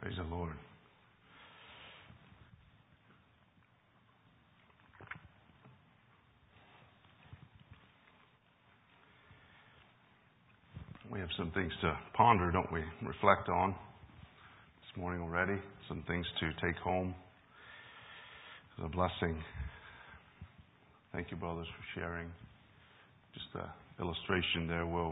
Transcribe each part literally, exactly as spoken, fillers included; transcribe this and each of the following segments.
Praise the Lord. We have some things to ponder, don't we? Reflect on this morning already. Some things to take home as a blessing. Thank you, brothers, for sharing. Just the illustration there will,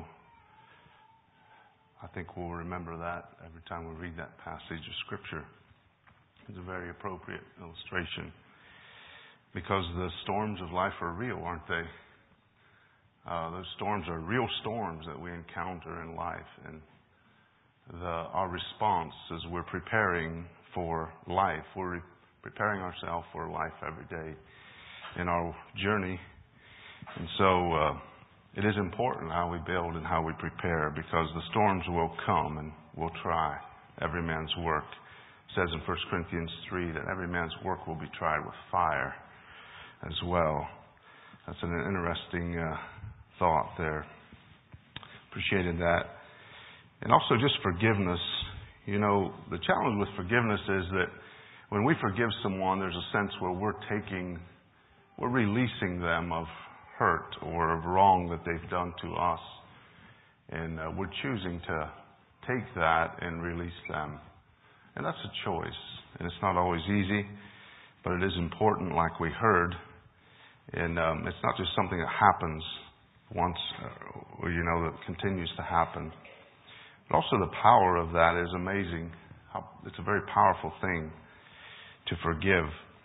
I think we'll remember that every time we read that passage of Scripture. It's a very appropriate illustration because the storms of life are real, aren't they? Uh, those storms are real storms that we encounter in life, and the, our response as we're preparing for life, we're re- preparing ourselves for life every day in our journey. And so uh, it is important how we build and how we prepare, because the storms will come and will try every man's work. It says in First Corinthians three that every man's work will be tried with fire as well. That's an interesting uh, thought there. Appreciated that. And also just forgiveness. You know, the challenge with forgiveness is that when we forgive someone, there's a sense where we're taking, we're releasing them of hurt or of wrong that they've done to us. And uh, we're choosing to take that and release them. And that's a choice. And it's not always easy, but it is important, like we heard. And um, it's not just something that happens once, uh, you know, that continues to happen. But also the power of that is amazing. How, it's a very powerful thing to forgive.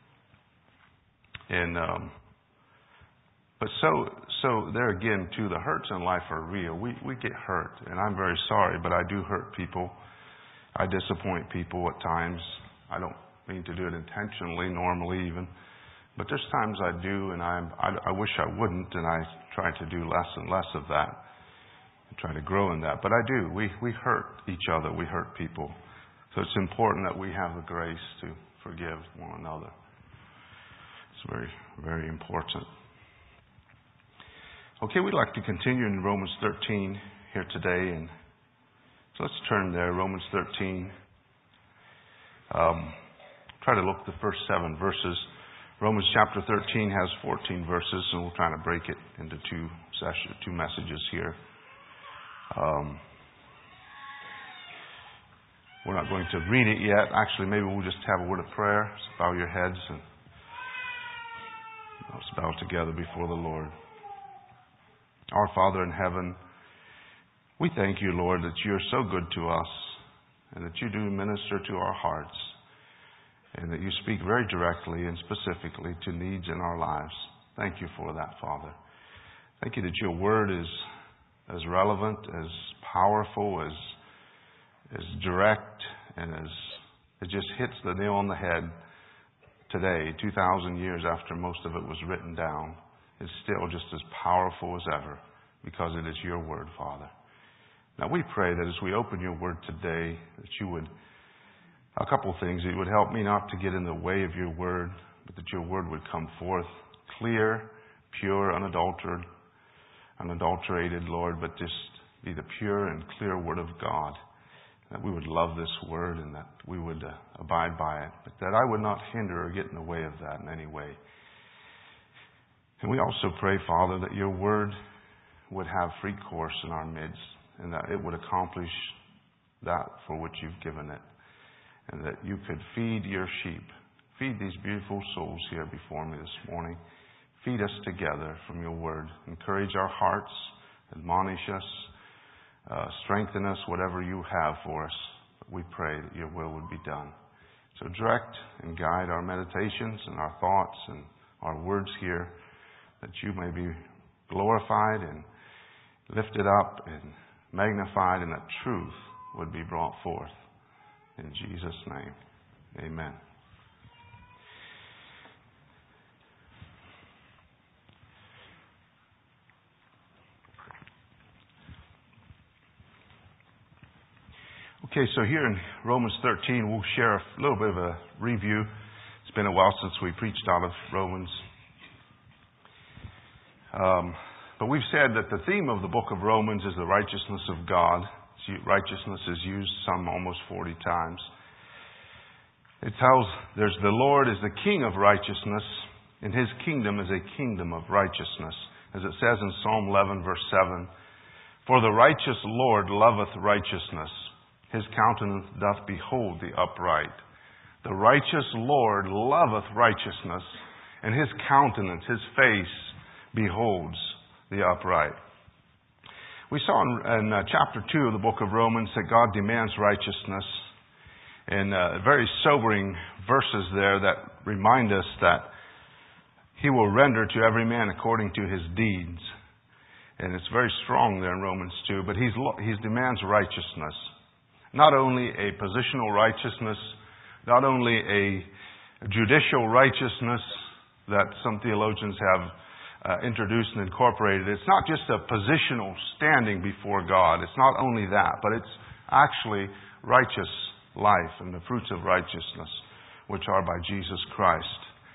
And um, but so so there again, too, the hurts in life are real. We we get hurt, and I'm very sorry, but I do hurt people. I disappoint people at times. I don't mean to do it intentionally, normally even. But there's times I do, and I'm, I, I wish I wouldn't, and I try to do less and less of that, and try to grow in that. But I do. We we hurt each other. We hurt people. So it's important that we have the grace to forgive one another. It's very, very important. Okay, we'd like to continue in Romans thirteen here today, and so let's turn there. Romans thirteen. Um, try to look at the first seven verses. Romans chapter thirteen has fourteen verses, and we'll try to break it into two sessions, two messages here. Um, we're not going to read it yet. Actually, maybe we'll just have a word of prayer. So bow your heads and let's bow together before the Lord. Our Father in heaven, we thank you, Lord, that you are so good to us and that you do minister to our hearts, and that you speak very directly and specifically to needs in our lives. Thank you for that, Father. Thank you that your word is as relevant, as powerful, as as direct, and as it just hits the nail on the head today, two thousand years after most of it was written down. It's still just as powerful as ever because it is your word, Father. Now we pray that as we open your word today, that you would A couple of things. It would help me not to get in the way of your word, but that your word would come forth clear, pure, unadulterated, unadulterated, Lord, but just be the pure and clear word of God. That we would love this word and that we would uh, abide by it, but that I would not hinder or get in the way of that in any way. And we also pray, Father, that your word would have free course in our midst and that it would accomplish that for which you've given it. And that you could feed your sheep. Feed these beautiful souls here before me this morning. Feed us together from your word. Encourage our hearts. Admonish us. Uh, strengthen us, whatever you have for us. We pray that your will would be done. So direct and guide our meditations and our thoughts and our words here, that you may be glorified and lifted up and magnified, and that truth would be brought forth. In Jesus' name, amen. Okay, so here in Romans thirteen, we'll share a little bit of a review. It's been a while since we preached out of Romans. Um, but we've said that the theme of the book of Romans is the righteousness of God. Righteousness is used some almost forty times. It tells there's the Lord is the King of righteousness, and His kingdom is a kingdom of righteousness. As it says in Psalm eleven, verse seven, For the righteous Lord loveth righteousness. His countenance doth behold the upright. The righteous Lord loveth righteousness, and His countenance, His face, beholds the upright. We saw in, in uh, chapter two of the book of Romans that God demands righteousness. And uh, very sobering verses there that remind us that He will render to every man according to his deeds. And it's very strong there in Romans two. But He's, He demands righteousness. Not only a positional righteousness, not only a judicial righteousness that some theologians have uh, introduced and incorporated. It's not just a positional standing before God. It's not only that, but it's actually righteous life and the fruits of righteousness, which are by Jesus Christ.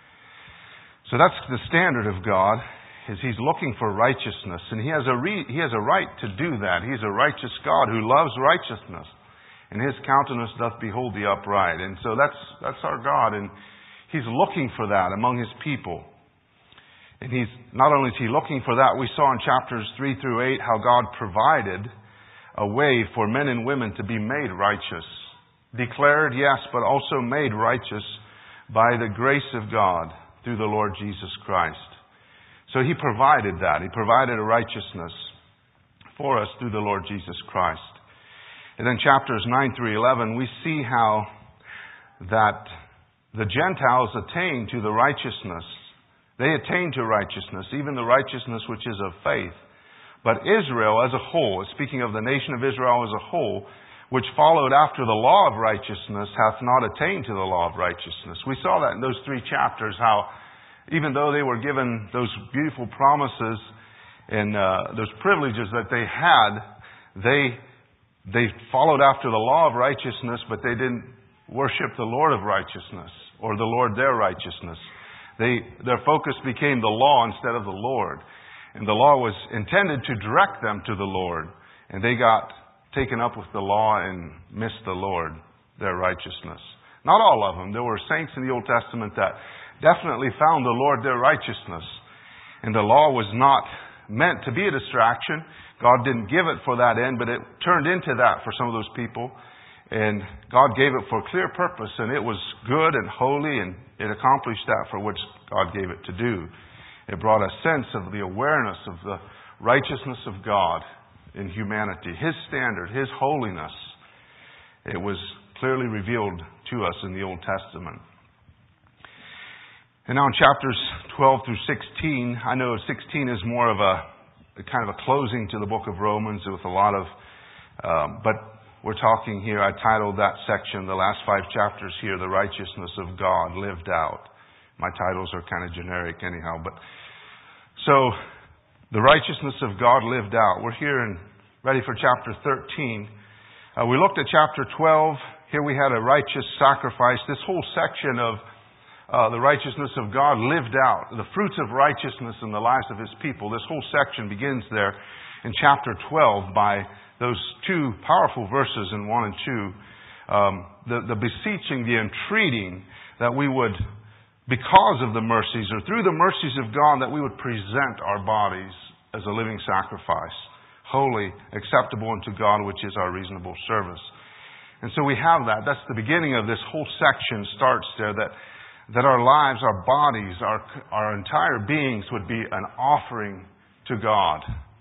So that's the standard of God, is He's looking for righteousness, and He has a re- He has a right to do that. He's a righteous God who loves righteousness, and His countenance doth behold the upright. And so that's that's our God, and He's looking for that among His people. And He's not only is He looking for that, we saw in chapters three through eight how God provided a way for men and women to be made righteous. Declared, yes, but also made righteous by the grace of God through the Lord Jesus Christ. So He provided that. He provided a righteousness for us through the Lord Jesus Christ. And then chapters nine through eleven, we see how that the Gentiles attain to the righteousness. They attain to righteousness, even the righteousness which is of faith. But Israel as a whole, speaking of the nation of Israel as a whole, which followed after the law of righteousness, hath not attained to the law of righteousness. We saw that in those three chapters, how even though they were given those beautiful promises and uh, those privileges that they had, they they followed after the law of righteousness, but they didn't worship the Lord of righteousness or the Lord their righteousness. They their focus became the law instead of the Lord. And the law was intended to direct them to the Lord. And they got taken up with the law and missed the Lord, their righteousness. Not all of them. There were saints in the Old Testament that definitely found the Lord their righteousness. And the law was not meant to be a distraction. God didn't give it for that end, but it turned into that for some of those people. And God gave it for a clear purpose, and it was good and holy, and it accomplished that for which God gave it to do. It brought a sense of the awareness of the righteousness of God in humanity, His standard, His holiness. It was clearly revealed to us in the Old Testament. And now in chapters twelve through sixteen, I know sixteen is more of a, a kind of a closing to the book of Romans with a lot of, um, but we're talking here, I titled that section, the last five chapters here, The Righteousness of God Lived Out. My titles are kind of generic anyhow, but so the righteousness of God lived out. We're here and ready for chapter thirteen. Uh, we looked at chapter twelve. Here we had a righteous sacrifice. This whole section of uh, the righteousness of God lived out. The fruits of righteousness in the lives of His people. This whole section begins there in chapter twelve by those two powerful verses in one and two. Um, the, the beseeching, the entreating that we would, because of the mercies or through the mercies of God, that we would present our bodies as a living sacrifice, holy, acceptable unto God, which is our reasonable service. And so we have that. That's the beginning of this whole section starts there, that that our lives, our bodies, our, our entire beings would be an offering to God.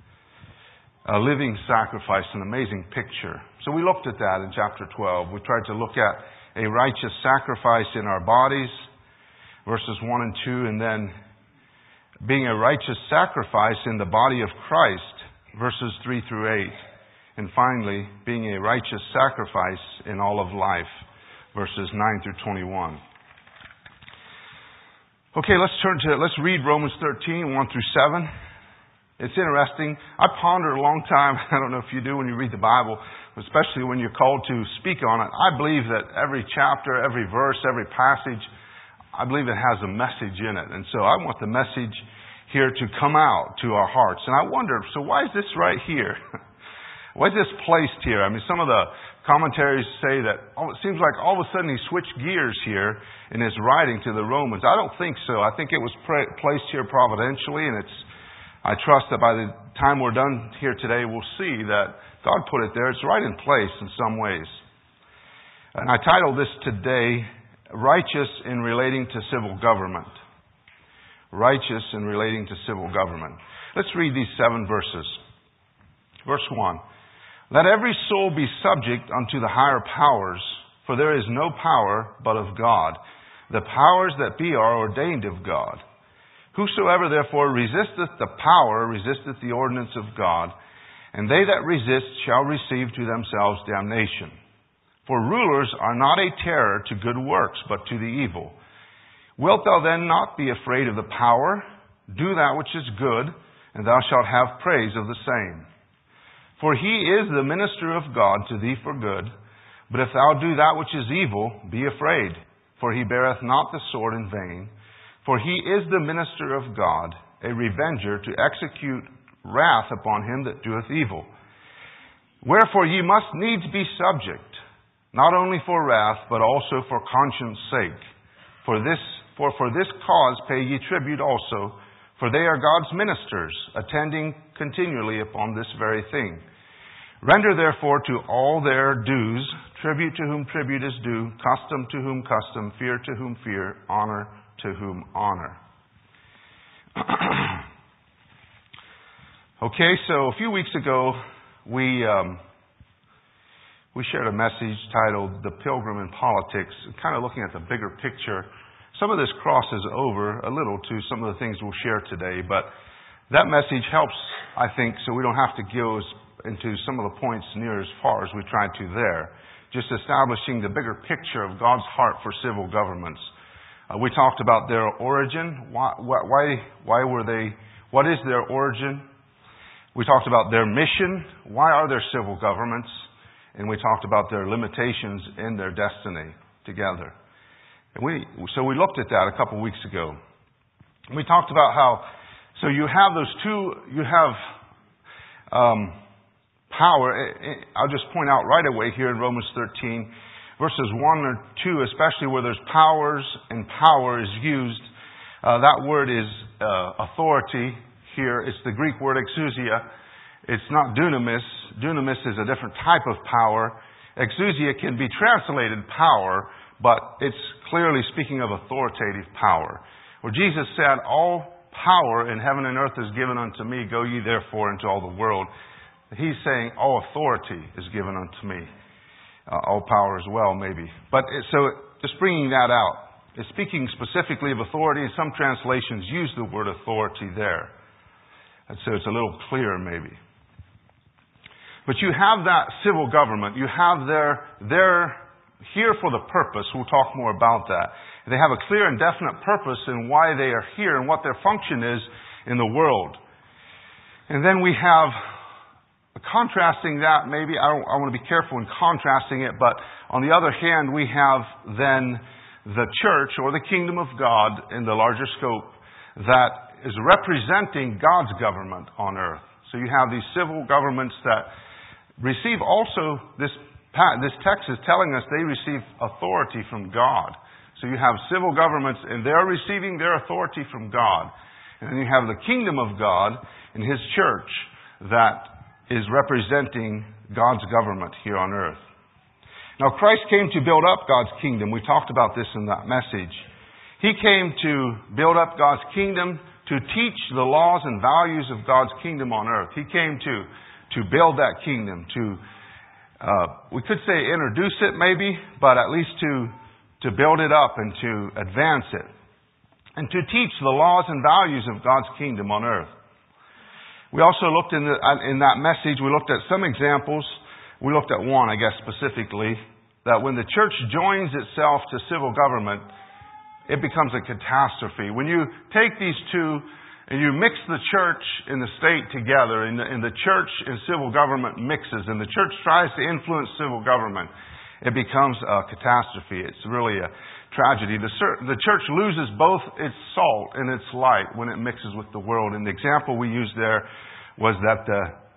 A living sacrifice, an amazing picture. So we looked at that in chapter twelve. We tried to look at a righteous sacrifice in our bodies, verses one and two, and then being a righteous sacrifice in the body of Christ, verses three through eight. And finally, being a righteous sacrifice in all of life, verses nine through twenty-one. Okay, let's turn to, let's read Romans thirteen, one through seven. It's interesting. I pondered a long time. I don't know if you do when you read the Bible, especially when you're called to speak on it. I believe that every chapter, every verse, every passage, I believe it has a message in it. And so I want the message here to come out to our hearts. And I wondered, so why is this right here? What's this placed here? I mean, some of the commentaries say that oh, it seems like all of a sudden he switched gears here in his writing to the Romans. I don't think so. I think it was pra- placed here providentially, and it's. I trust that by the time we're done here today, we'll see that God put it there. It's right in place in some ways. And I titled this today, Righteous in Relating to Civil Government. Righteous in relating to civil government. Let's read these seven verses. Verse one. Let every soul be subject unto the higher powers, for there is no power but of God. The powers that be are ordained of God. Whosoever therefore resisteth the power resisteth the ordinance of God, and they that resist shall receive to themselves damnation. For rulers are not a terror to good works, but to the evil. Wilt thou then not be afraid of the power? Do that which is good, and thou shalt have praise of the same. For he is the minister of God to thee for good. But if thou do that which is evil, be afraid. For he beareth not the sword in vain. For he is the minister of God, a revenger to execute wrath upon him that doeth evil. Wherefore ye must needs be subject, not only for wrath, but also for conscience sake. For this, for for this cause pay ye tribute also, for they are God's ministers, attending continually upon this very thing. Render therefore to all their dues, tribute to whom tribute is due, custom to whom custom, fear to whom fear, honor to whom honor. Okay, so a few weeks ago, we um, we shared a message titled "The Pilgrim in Politics," kind of looking at the bigger picture. Some of this crosses over a little to some of the things we'll share today, but that message helps, I think, so we don't have to go into some of the points near as far as we tried to there. Just establishing the bigger picture of God's heart for civil governments. Uh, we talked about their origin. Why, why, why were they, what is their origin? We talked about their mission. Why are there civil governments? And we talked about their limitations in their destiny together. And we, so we looked at that a couple weeks ago. We talked about how, so you have those two, you have um, power. I'll just point out right away here in Romans thirteen, verses one or two, especially where there's powers and power is used. Uh, that word is uh, authority here. It's the Greek word exousia. It's not dunamis. Dunamis is a different type of power. Exousia can be translated power, but it's clearly speaking of authoritative power. Where Jesus said, all power in heaven and earth is given unto me. Go ye therefore into all the world. He's saying all authority is given unto me. Uh, all power as well, maybe. But it, so just bringing that out. It's speaking specifically of authority. And some translations use the word authority there. And so it's a little clearer maybe. But you have that civil government. You have their, their here for the purpose. We'll talk more about that. They have a clear and definite purpose in why they are here and what their function is in the world. And then we have, contrasting that, maybe, I, don't, I want to be careful in contrasting it, but on the other hand, we have then the church or the kingdom of God in the larger scope that is representing God's government on earth. So you have these civil governments that receive also, this this text is telling us they receive authority from God. So you have civil governments and they're receiving their authority from God. And then you have the kingdom of God and His church that is representing God's government here on earth. Now Christ came to build up God's kingdom. We talked about this in that message. He came to build up God's kingdom, to teach the laws and values of God's kingdom on earth. He came to, to build that kingdom, to, uh, we could say introduce it maybe, but at least to, to build it up and to advance it. And to teach the laws and values of God's kingdom on earth. We also looked in, the, in that message, we looked at some examples. We looked at one, I guess, specifically, that when the church joins itself to civil government, it becomes a catastrophe. When you take these two and you mix the church and the state together, and the, and the church and civil government mixes, and the church tries to influence civil government, it becomes a catastrophe. It's really a tragedy. The, the church loses both its salt and its light when it mixes with the world. And the example we used there was that the,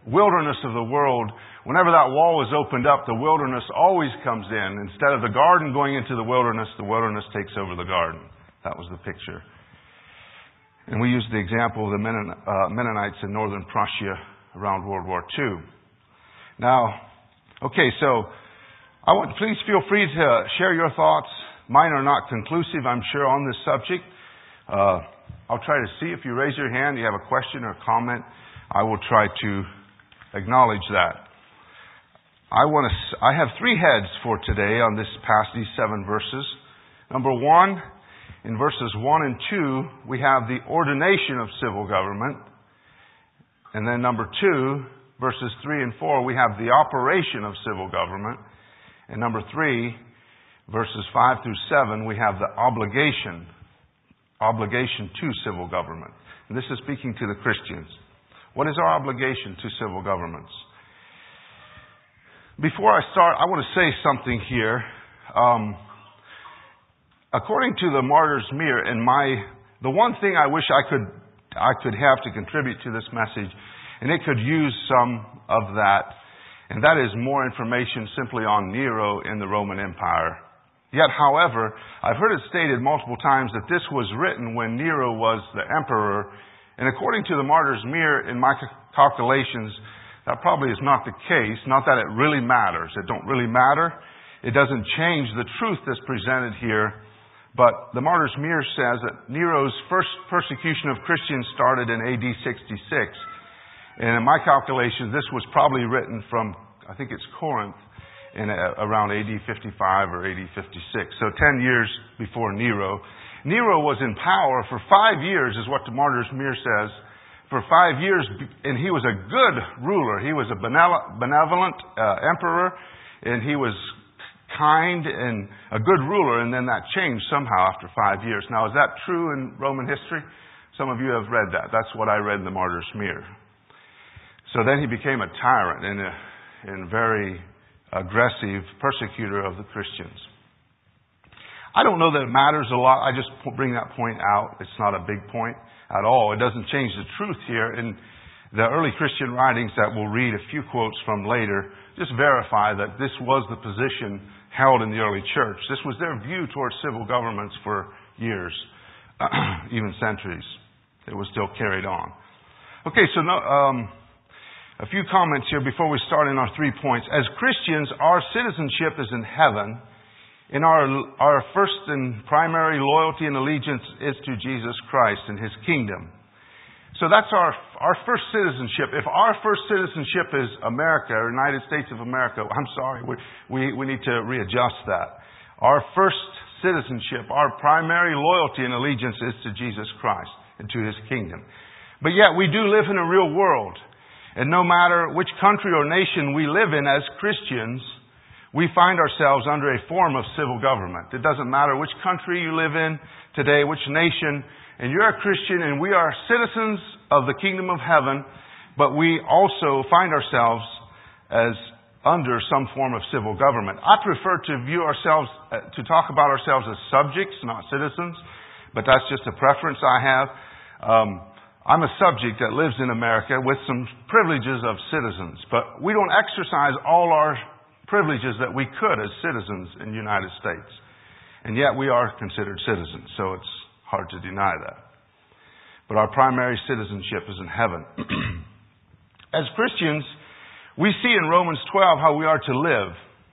wilderness of the world, whenever that wall is opened up, the wilderness always comes in. Instead of the garden going into the wilderness, the wilderness takes over the garden. That was the picture. And we used the example of the Mennonites in northern Prussia around World War Two. Now, okay, so I want, please feel free to share your thoughts. Mine are not conclusive, I'm sure, on this subject. Uh, I'll try to see if you raise your hand, you have a question or comment, I will try to acknowledge that. I want to. I have three heads for today on this past these seven verses. Number one, in verses one and two, we have the ordination of civil government. And then number two, verses three and four, we have the operation of civil government. And number three, verses five through seven, we have the obligation, obligation to civil government. And this is speaking to the Christians. What is our obligation to civil governments? Before I start, I want to say something here. Um, according to the Martyr's Mirror, and my the one thing I wish I could I could have to contribute to this message, and it could use some of that, and that is more information simply on Nero in the Roman Empire. Yet, however, I've heard it stated multiple times that this was written when Nero was the emperor, and according to the Martyr's Mirror, in my calculations, that probably is not the case. Not that it really matters. It don't really matter. It doesn't change the truth that's presented here. But the Martyr's Mirror says that Nero's first persecution of Christians started in A D sixty-six. And in my calculations, this was probably written from, I think it's Corinth, in a, around A D fifty-five or A D fifty-six. So ten years before Nero. Nero was in power for five years, is what the Martyr's Mirror says. For five years, and he was a good ruler. He was a benevolent uh, emperor, and he was kind and a good ruler, and then that changed somehow after five years. Now, is that true in Roman history? Some of you have read that. That's what I read in the Martyr's Mirror. So then he became a tyrant and a and very aggressive persecutor of the Christians. I don't know that it matters a lot. I just bring that point out. It's not a big point at all. It doesn't change the truth here. In the early Christian writings that we'll read a few quotes from later, just verify that this was the position held in the early church. This was their view towards civil governments for years, even centuries. It was still carried on. Okay, so no, um, a few comments here before we start in our three points. As Christians, our citizenship is in heaven. In our our first and primary loyalty and allegiance is to Jesus Christ and His kingdom. So that's our our first citizenship. If our first citizenship is America, or United States of America, I'm sorry, we we, we need to readjust that. Our first citizenship, our primary loyalty and allegiance is to Jesus Christ and to His kingdom. But yet we do live in a real world. And no matter which country or nation we live in as Christians, we find ourselves under a form of civil government. It doesn't matter which country you live in today, which nation, and you're a Christian and we are citizens of the kingdom of heaven, but we also find ourselves as under some form of civil government. I prefer to view ourselves, to talk about ourselves as subjects, not citizens, but that's just a preference I have. Um, I'm a subject that lives in America with some privileges of citizens, but we don't exercise all our privileges that we could as citizens in the United States. And yet we are considered citizens, so it's hard to deny that. But our primary citizenship is in heaven. As Christians, we see in Romans twelve how we are to live.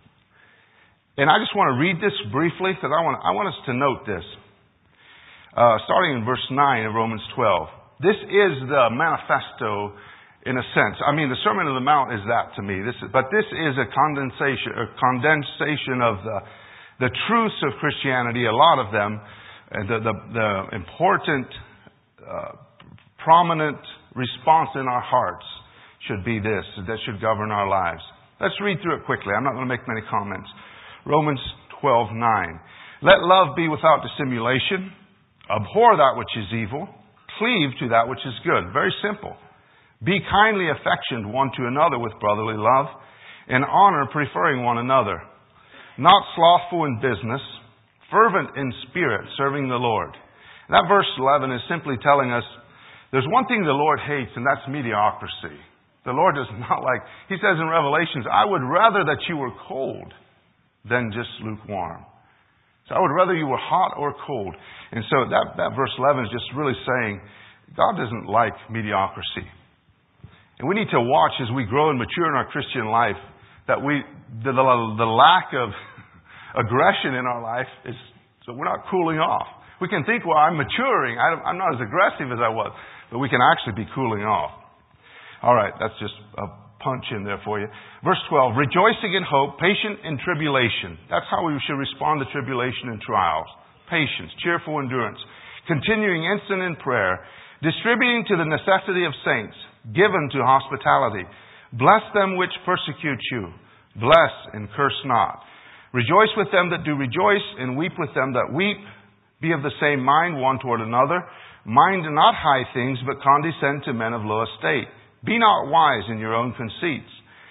And I just want to read this briefly because I want, I want us to note this. Uh, starting in verse nine of Romans twelve. This is the manifesto, in a sense. I mean, the Sermon on the Mount is that to me. This is, but this is a condensation, a condensation of the, the truths of Christianity, a lot of them, and the, the, the important, uh, prominent response in our hearts should be this, that should govern our lives. Let's read through it quickly. I'm not going to make many comments. Romans twelve nine. Let love be without dissimulation. Abhor that which is evil. Cleave to that which is good. Very simple. Be kindly affectioned one to another with brotherly love, in honor preferring one another. Not slothful in business, fervent in spirit, serving the Lord. And that verse eleven is simply telling us there's one thing the Lord hates, and that's mediocrity. The Lord does not like, He says in Revelations, I would rather that you were cold than just lukewarm. So I would rather you were hot or cold. And so that, that verse eleven is just really saying, God doesn't like mediocrity. And we need to watch as we grow and mature in our Christian life that we, the, the, the lack of aggression in our life is, so we're not cooling off. We can think, well, I'm maturing. I'm not as aggressive as I was. But we can actually be cooling off. All right, that's just a punch in there for you. Verse twelve, rejoicing in hope, patient in tribulation. That's how we should respond to tribulation and trials. Patience, cheerful endurance, continuing instant in prayer, distributing to the necessity of saints, given to hospitality. Bless them which persecute you. Bless and curse not. Rejoice with them that do rejoice, and weep with them that weep. Be of the same mind one toward another. Mind not high things, but condescend to men of low estate. Be not wise in your own conceits.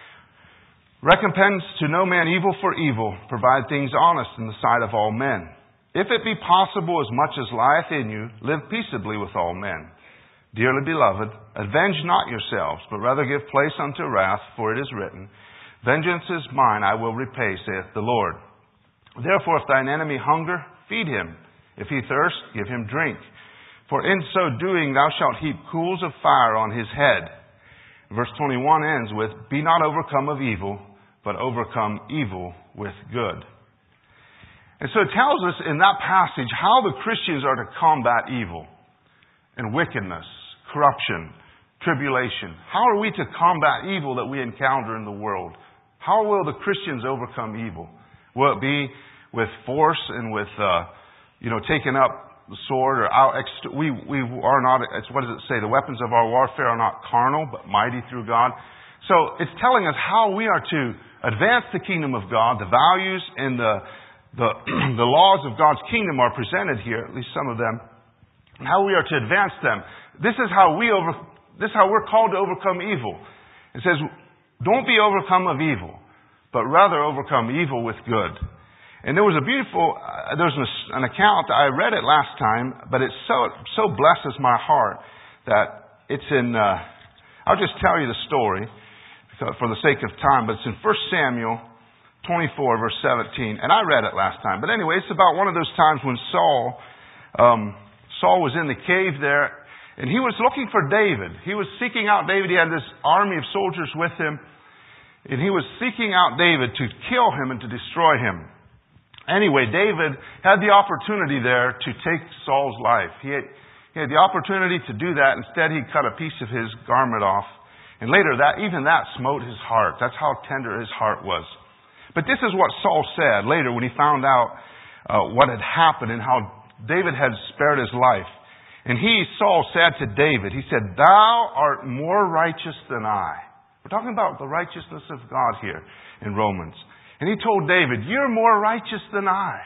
Recompense to no man evil for evil. Provide things honest in the sight of all men. If it be possible, as much as lieth in you, live peaceably with all men. Dearly beloved, avenge not yourselves, but rather give place unto wrath, for it is written, Vengeance is mine, I will repay, saith the Lord. Therefore, if thine enemy hunger, feed him. If he thirst, give him drink. For in so doing thou shalt heap coals of fire on his head. Verse twenty-one ends with, Be not overcome of evil, but overcome evil with good. And so it tells us in that passage how the Christians are to combat evil and wickedness, corruption, tribulation. How are we to combat evil that we encounter in the world? How will the Christians overcome evil? Will it be with force and with, uh, you know, taking up the sword, or our ext- we we are not. It's, what does it say? The weapons of our warfare are not carnal, but mighty through God. So it's telling us how we are to advance the kingdom of God. The values and the the the laws of God's kingdom are presented here, at least some of them, and how we are to advance them. This is how we over. This is how we're called to overcome evil. It says, "Don't be overcome of evil, but rather overcome evil with good." And there was a beautiful, uh, there was an, an account, I read it last time, but it so so blesses my heart that it's in, uh, I'll just tell you the story for the sake of time, but it's in First Samuel twenty-four, verse seventeen. And I read it last time. But anyway, it's about one of those times when Saul, um, Saul was in the cave there, and he was looking for David. He was seeking out David. He had this army of soldiers with him, and he was seeking out David to kill him and to destroy him. Anyway, David had the opportunity there to take Saul's life. He had, he had the opportunity to do that. Instead, he cut a piece of his garment off. And later, that even that smote his heart. That's how tender his heart was. But this is what Saul said later when he found out uh, what had happened and how David had spared his life. And he, Saul, said to David, he said, Thou art more righteous than I. We're talking about the righteousness of God here in Romans. And he told David, You're more righteous than I.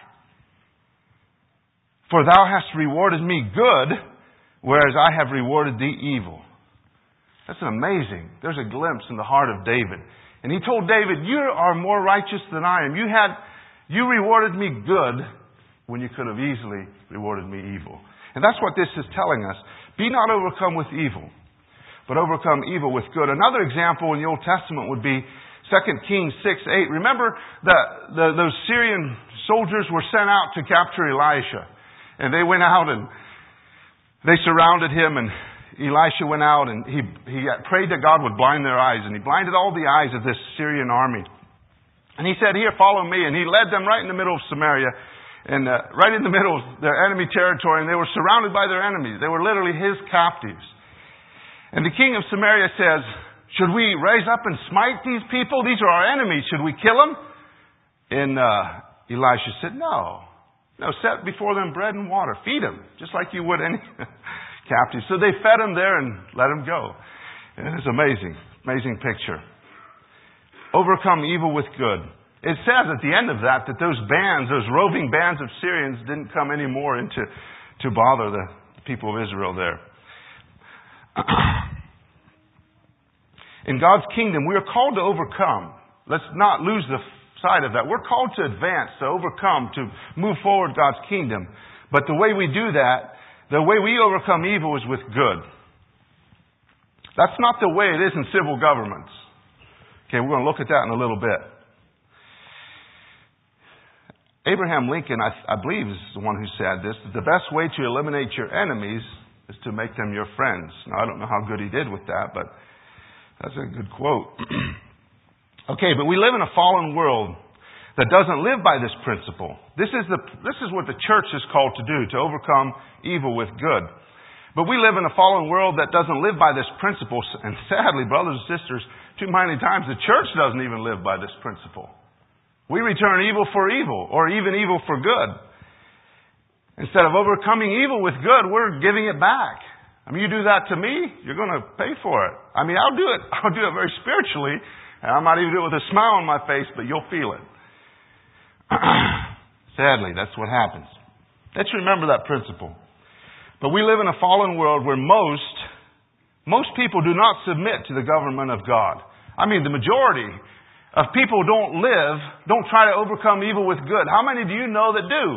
For thou hast rewarded me good, whereas I have rewarded thee evil. That's amazing. There's a glimpse in the heart of David. And he told David, You are more righteous than I am. You had, you rewarded me good when you could have easily rewarded me evil. And that's what this is telling us. Be not overcome with evil, but overcome evil with good. Another example in the Old Testament would be Second Kings six eight. Remember that the, those Syrian soldiers were sent out to capture Elisha. And they went out and they surrounded him, and Elisha went out and he, he prayed that God would blind their eyes. And he blinded all the eyes of this Syrian army. And he said, Here, follow me. And he led them right in the middle of Samaria, and uh, right in the middle of their enemy territory. And they were surrounded by their enemies. They were literally his captives. And the king of Samaria says, Should we raise up and smite these people? These are our enemies. Should we kill them? And uh, Elisha said, No. No, set before them bread and water. Feed them, just like you would any captive. So they fed him there and let him go. And it's amazing. Amazing picture. Overcome evil with good. It says at the end of that that those bands, those roving bands of Syrians didn't come anymore into to bother the people of Israel there. In God's kingdom, we are called to overcome. Let's not lose the sight of that. We're called to advance, to overcome, to move forward God's kingdom. But the way we do that, the way we overcome evil is with good. That's not the way it is in civil governments. Okay, we're going to look at that in a little bit. Abraham Lincoln, I, I believe, is the one who said this. The best way to eliminate your enemies is to make them your friends. Now, I don't know how good he did with that, but that's a good quote. Okay, but we live in a fallen world that doesn't live by this principle. This is the this is what the church is called to do, to overcome evil with good. But we live in a fallen world that doesn't live by this principle. And sadly, brothers and sisters, too many times the church doesn't even live by this principle. We return evil for evil, or even evil for good. Instead of overcoming evil with good, we're giving it back. I mean, you do that to me, you're going to pay for it. I mean, I'll do it. I'll do it very spiritually, and I might even do it with a smile on my face, but you'll feel it. Sadly, that's what happens. Let's remember that principle. But we live in a fallen world where most, most people do not submit to the government of God. I mean, the majority of people don't live, don't try to overcome evil with good. How many do you know that do?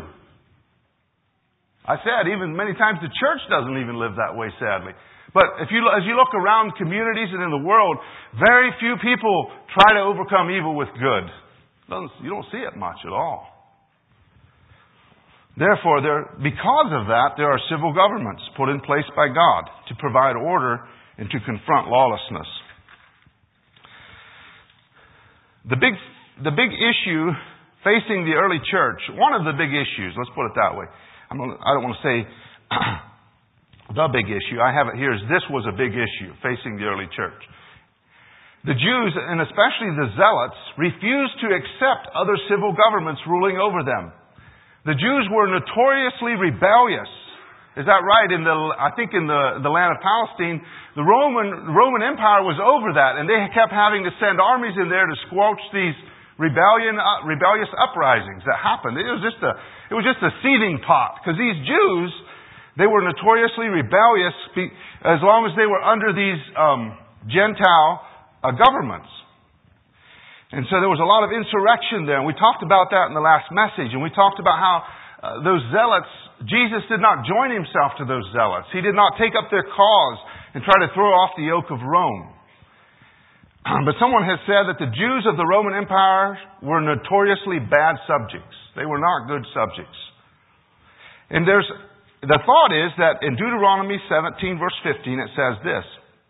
I said, even many times the church doesn't even live that way, sadly. But if you, as you look around communities and in the world, very few people try to overcome evil with good. You don't see it much at all. Therefore, there, because of that, there are civil governments put in place by God to provide order and to confront lawlessness. The big, the big issue facing the early church, one of the big issues, let's put it that way. I'm gonna, I don't want to say the big issue. I have it here as this was a big issue facing the early church. The Jews, and especially the Zealots, refused to accept other civil governments ruling over them. The Jews were notoriously rebellious. Is that right? In the, I think in the, the land of Palestine, the Roman, Roman Empire was over that, and they kept having to send armies in there to squelch these rebellion, uh, rebellious uprisings that happened. It was just a, it was just a seething pot, because these Jews, they were notoriously rebellious as long as they were under these um, Gentile uh, governments. And so there was a lot of insurrection there, and we talked about that in the last message, and we talked about how uh, those zealots, Jesus did not join himself to those zealots. He did not take up their cause and try to throw off the yoke of Rome. But someone has said that the Jews of the Roman Empire were notoriously bad subjects. They were not good subjects. And there's the thought is that in Deuteronomy seventeen, verse fifteen, it says this.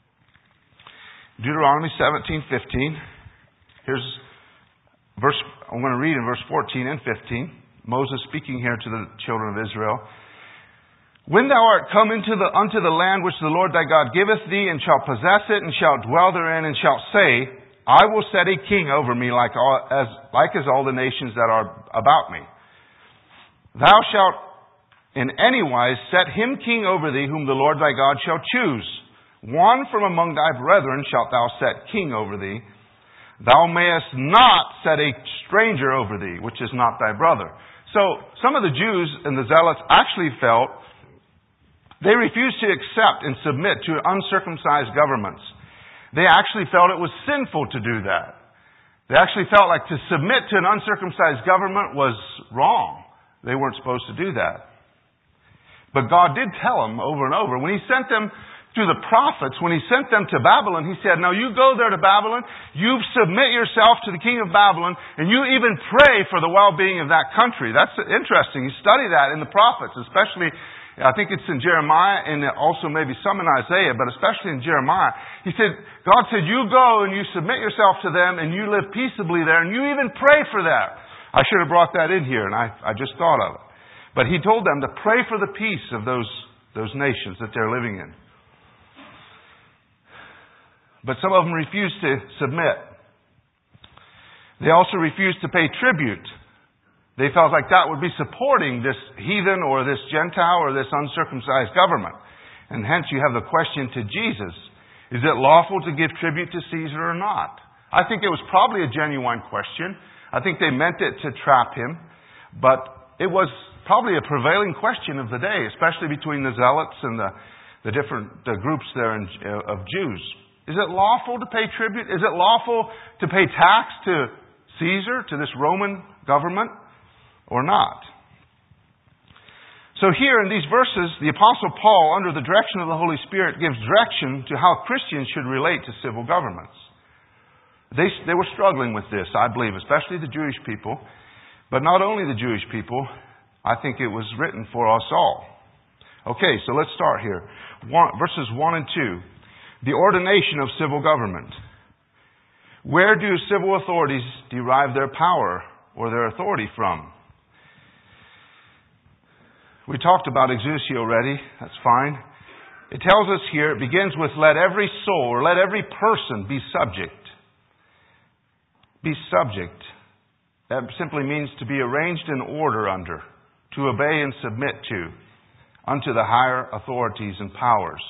Deuteronomy seventeen, fifteen. Here's verse, I'm going to read in verse fourteen and fifteen. Moses speaking here to the children of Israel. When thou art come into the, unto the land which the Lord thy God giveth thee, and shalt possess it, and shalt dwell therein, and shalt say, I will set a king over me like, all, as, like as all the nations that are about me. Thou shalt in any wise set him king over thee, whom the Lord thy God shall choose. One from among thy brethren shalt thou set king over thee. Thou mayest not set a stranger over thee, which is not thy brother. So, some of the Jews and the Zealots actually felt they refused to accept and submit to uncircumcised governments. They actually felt it was sinful to do that. They actually felt like to submit to an uncircumcised government was wrong. They weren't supposed to do that. But God did tell them over and over. When He sent them through the prophets, when He sent them to Babylon, He said, now you go there to Babylon, you submit yourself to the king of Babylon, and you even pray for the well-being of that country. That's interesting. You study that in the prophets, especially, I think it's in Jeremiah, and also maybe some in Isaiah, but especially in Jeremiah. He said, God said, you go and you submit yourself to them, and you live peaceably there, and you even pray for that. I should have brought that in here, and I, I just thought of it. But He told them to pray for the peace of those, those nations that they're living in. But some of them refused to submit. They also refused to pay tribute. They felt like that would be supporting this heathen or this Gentile or this uncircumcised government. And hence you have the question to Jesus, is it lawful to give tribute to Caesar or not? I think it was probably a genuine question. I think they meant it to trap him. But it was probably a prevailing question of the day, especially between the Zealots and the, the different the groups there in, uh, of Jews. Is it lawful to pay tribute? Is it lawful to pay tax to Caesar, to this Roman government, or not? So here in these verses, the Apostle Paul, under the direction of the Holy Spirit, gives direction to how Christians should relate to civil governments. They, they were struggling with this, I believe, especially the Jewish people. But not only the Jewish people, I think it was written for us all. Okay, so let's start here. One, verses one and two. The ordination of civil government. Where do civil authorities derive their power or their authority from? We talked about exousia already. That's fine. It tells us here, it begins with let every soul or let every person be subject. Be subject. That simply means to be arranged in order under, to obey and submit to, unto the higher authorities and powers.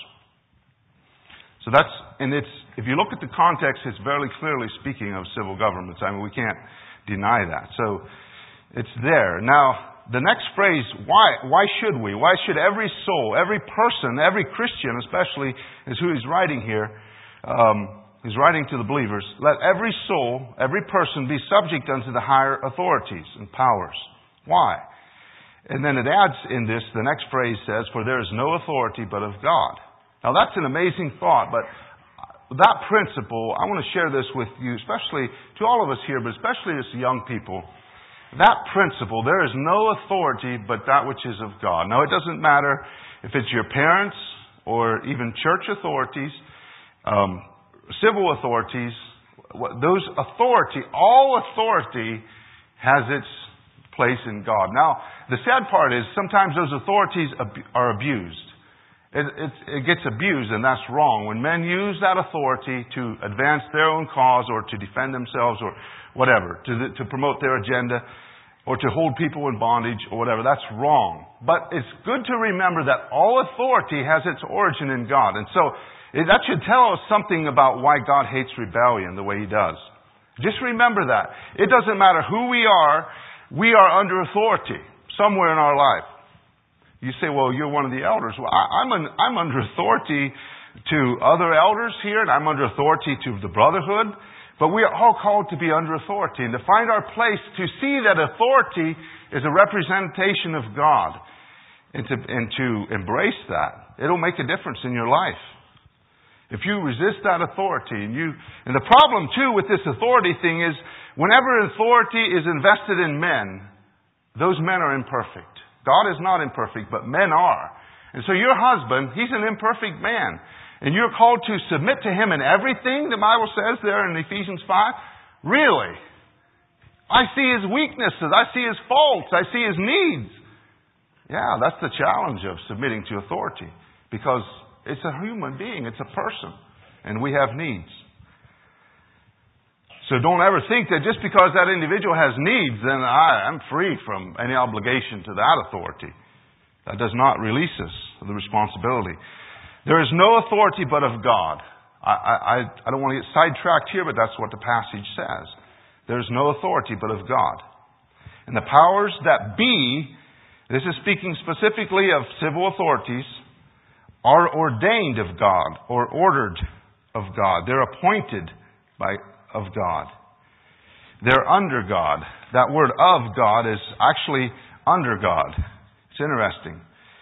So that's, and it's, if you look at the context, it's very clearly speaking of civil governments. I mean, we can't deny that. So it's there. Now, the next phrase, why, why should we? Why should every soul, every person, every Christian especially, is who he's writing here. Um, he's writing to the believers. Let every soul, every person be subject unto the higher authorities and powers. Why? And then it adds in this, the next phrase says, for there is no authority but of God. Now that's an amazing thought, but that principle, I want to share this with you, especially to all of us here, but especially as young people. That principle, there is no authority but that which is of God. Now, it doesn't matter if it's your parents or even church authorities, um, civil authorities, those authority, all authority has its place in God. Now, the sad part is sometimes those authorities ab- are abused. It, it, it gets abused, and that's wrong. When men use that authority to advance their own cause or to defend themselves or whatever, to, the, to promote their agenda or to hold people in bondage or whatever, that's wrong. But it's good to remember that all authority has its origin in God. And so that should tell us something about why God hates rebellion the way He does. Just remember that. It doesn't matter who we are, we are under authority somewhere in our life. You say, well, you're one of the elders. Well, I, I'm, an, I'm under authority to other elders here, and I'm under authority to the brotherhood. But we are all called to be under authority and to find our place, to see that authority is a representation of God and to, and to embrace that. It'll make a difference in your life. If you resist that authority and you, and the problem too with this authority thing is whenever authority is invested in men, those men are imperfect. God is not imperfect, but men are. And so your husband, he's an imperfect man. And you're called to submit to him in everything, the Bible says there in Ephesians five. Really? I see his weaknesses. I see his faults. I see his needs. Yeah, that's the challenge of submitting to authority. Because it's a human being. It's a person. And we have needs. So don't ever think that just because that individual has needs, then I, I'm free from any obligation to that authority. That does not release us of the responsibility. There is no authority but of God. I, I, I don't want to get sidetracked here, but that's what the passage says. There is no authority but of God. And the powers that be, this is speaking specifically of civil authorities, are ordained of God or ordered of God. They're appointed by of God. They're under God. That word of God is actually under God. It's interesting.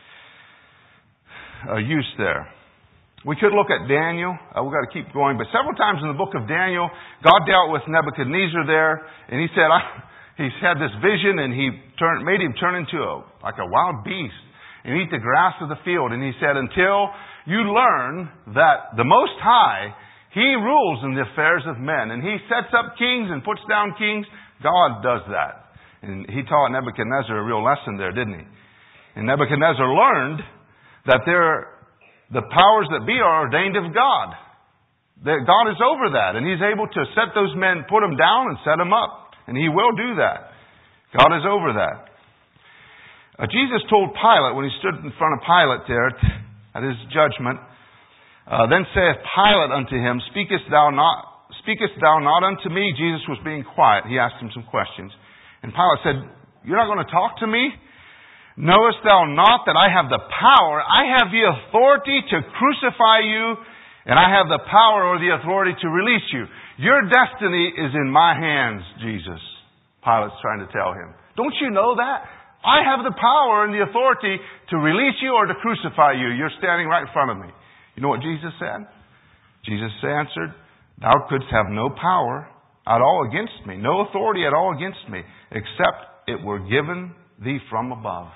Uh, use there. We could look at Daniel. Uh, we've got to keep going. But several times in the book of Daniel, God dealt with Nebuchadnezzar there. And he said, I, he's had this vision and he turned, made him turn into a, like a wild beast and eat the grass of the field. And he said, until you learn that the Most High, He rules in the affairs of men. And He sets up kings and puts down kings. God does that. And He taught Nebuchadnezzar a real lesson there, didn't He? And Nebuchadnezzar learned that there, the powers that be are ordained of God. That God is over that. And He's able to set those men, put them down and set them up. And He will do that. God is over that. Uh, Jesus told Pilate, when He stood in front of Pilate there at His judgment, uh, then saith Pilate unto Him, Speakest thou not, speakest thou not unto me? Jesus was being quiet. He asked Him some questions. And Pilate said, You're not going to talk to me? Knowest thou not that I have the power, I have the authority to crucify you, and I have the power or the authority to release you. Your destiny is in my hands, Jesus. Pilate's trying to tell him. Don't you know that? I have the power and the authority to release you or to crucify you. You're standing right in front of me. You know what Jesus said? Jesus answered, thou couldst have no power at all against me, no authority at all against me, except it were given thee from above.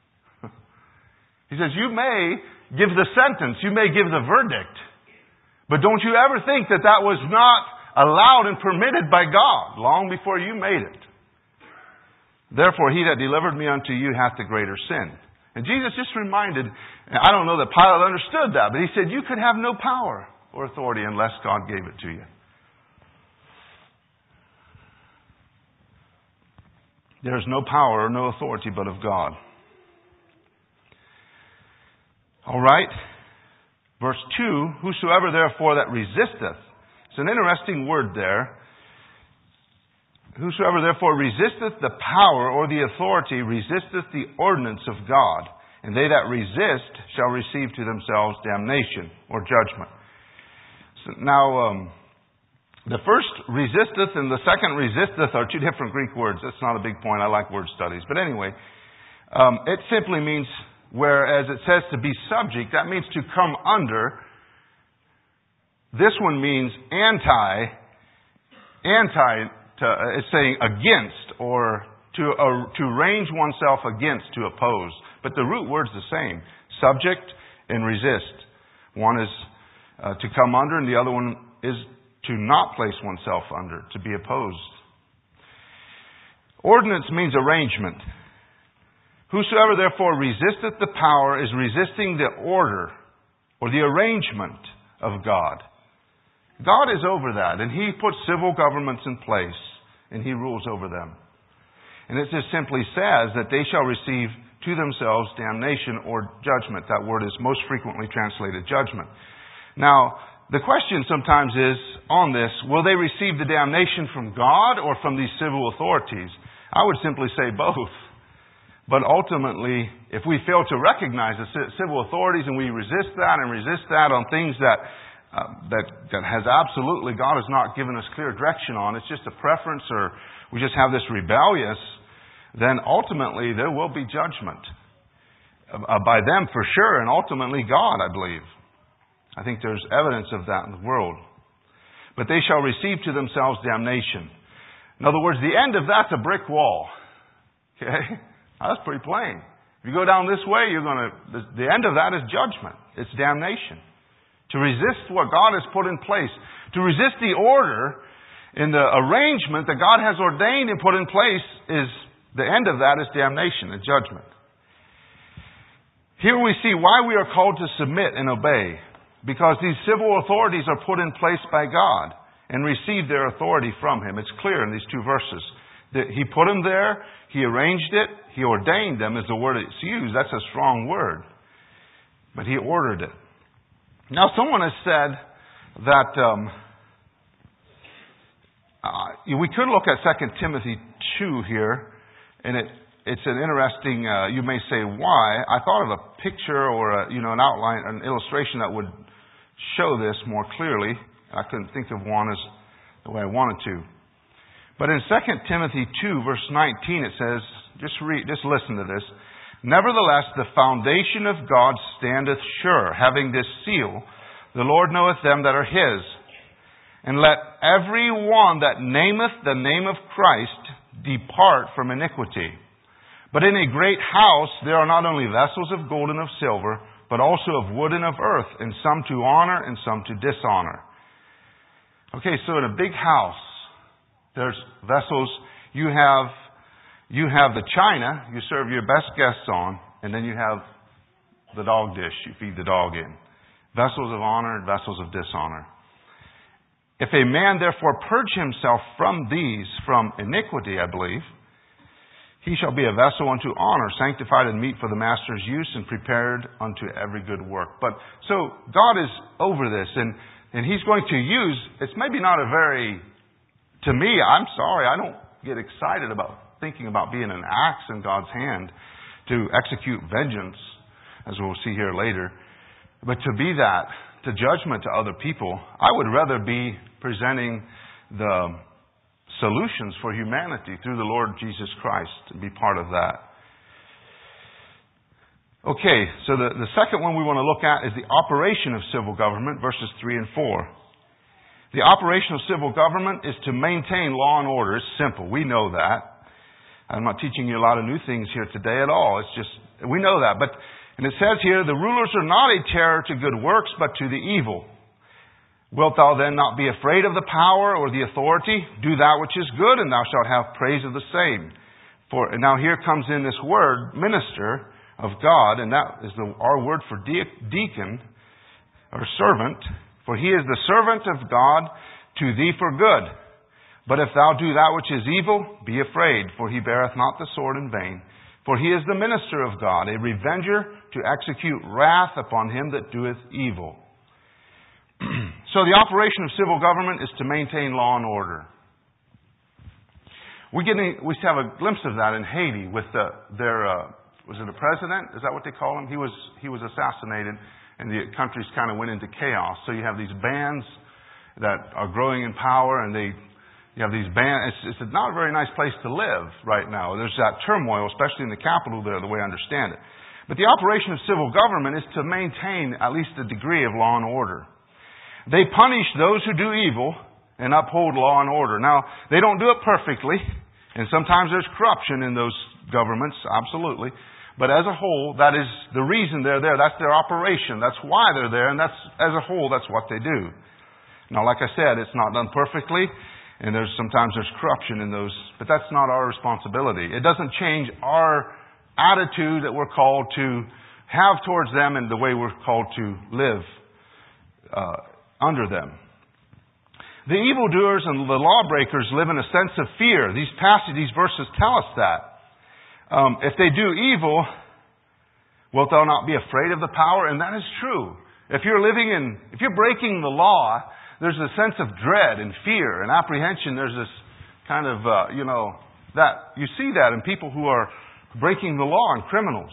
He says, you may give the sentence, you may give the verdict, but don't you ever think that that was not allowed and permitted by God long before you made it. Therefore, he that delivered me unto you hath the greater sin. And Jesus just reminded, and I don't know that Pilate understood that, but he said, you could have no power or authority unless God gave it to you. There is no power or no authority but of God. All right. Verse two, whosoever therefore that resisteth. It's an interesting word there. Whosoever therefore resisteth the power or the authority resisteth the ordinance of God. And they that resist shall receive to themselves damnation or judgment. So now, um, the first resisteth and the second resisteth are two different Greek words. That's not a big point. I like word studies. But anyway, um, it simply means, whereas it says to be subject, that means to come under. This one means anti, anti, to, uh, it's saying against, or to uh, to range oneself against, to oppose. But the root word's the same, subject and resist. One is uh, to come under, and the other one is to not place oneself under, to be opposed. Ordinance means arrangement. Whosoever therefore resisteth the power is resisting the order or the arrangement of God. God is over that, and He puts civil governments in place, and He rules over them. And it just simply says that they shall receive to themselves damnation or judgment. That word is most frequently translated judgment. Now, the question sometimes is on this, will they receive the damnation from God or from these civil authorities? I would simply say both. But ultimately, if we fail to recognize the civil authorities and we resist that and resist that on things that uh, that, that has absolutely, God has not given us clear direction on, it's just a preference, or we just have this rebellious, then ultimately there will be judgment uh, by them for sure, and ultimately God, I believe. I think there's evidence of that in the world. But they shall receive to themselves damnation. In other words, the end of that's a brick wall. Okay? Now, that's pretty plain. If you go down this way, you're going to, the end of that is judgment. It's damnation. To resist what God has put in place, to resist the order and the arrangement that God has ordained and put in place, is the end of that is damnation and judgment. Here we see why we are called to submit and obey. Because these civil authorities are put in place by God and receive their authority from Him. It's clear in these two verses. That He put them there, He arranged it, He ordained them is the word it's used. That's a strong word. But He ordered it. Now someone has said that um, uh, we could look at Second Timothy two here, and it It's an interesting, uh, you may say, why? I thought of a picture or a, you know, an outline, an illustration that would show this more clearly. I couldn't think of one as the way I wanted to. But in Second Timothy two, verse nineteen, it says, just read, just listen to this. Nevertheless, the foundation of God standeth sure, having this seal, the Lord knoweth them that are His. And let every one that nameth the name of Christ depart from iniquity. But in a great house there are not only vessels of gold and of silver, but also of wood and of earth, and some to honor and some to dishonor. Okay, so in a big house, there's vessels. You have you have the china you serve your best guests on, and then you have the dog dish you feed the dog in. Vessels of honor and vessels of dishonor. If a man therefore purge himself from these, from iniquity, I believe, he shall be a vessel unto honor, sanctified and meet for the master's use, and prepared unto every good work. But so God is over this, and, and He's going to use, it's maybe not a very, to me, I'm sorry, I don't get excited about thinking about being an axe in God's hand to execute vengeance, as we'll see here later. But to be that, to judgment to other people, I would rather be presenting the solutions for humanity through the Lord Jesus Christ and be part of that. Okay, so the, the second one we want to look at is the operation of civil government, verses three and four. The operation of civil government is to maintain law and order. It's simple. We know that. I'm not teaching you a lot of new things here today at all. It's just, we know that. But, and it says here, the rulers are not a terror to good works, but to the evil. Wilt thou then not be afraid of the power or the authority? Do that which is good, and thou shalt have praise of the same. For, and now here comes in this word, minister of God, and that is the, our word for de- deacon, or servant. For he is the servant of God to thee for good. But if thou do that which is evil, be afraid, for he beareth not the sword in vain. For he is the minister of God, a revenger to execute wrath upon him that doeth evil. So the operation of civil government is to maintain law and order. We get we have a glimpse of that in Haiti with the, their uh, was it a president? Is that what they call him? He was he was assassinated. And the country's kind of went into chaos. So you have these bands that are growing in power, and they, you have these bands. It's, it's not a very nice place to live right now. There's that turmoil, especially in the capital there, the way I understand it. But the operation of civil government is to maintain at least a degree of law and order. They punish those who do evil and uphold law and order. Now, they don't do it perfectly, and sometimes there's corruption in those governments, absolutely. But as a whole, that is the reason they're there. That's their operation. That's why they're there. And that's, as a whole, that's what they do. Now, like I said, it's not done perfectly. And there's sometimes there's corruption in those. But that's not our responsibility. It doesn't change our attitude that we're called to have towards them and the way we're called to live uh, under them. The evildoers and the lawbreakers live in a sense of fear. These passages, these verses tell us that. Um, if they do evil, wilt thou not be afraid of the power? And that is true. If you're living in, if you're breaking the law, there's a sense of dread and fear and apprehension. There's this kind of, uh, you know, that you see that in people who are breaking the law and criminals.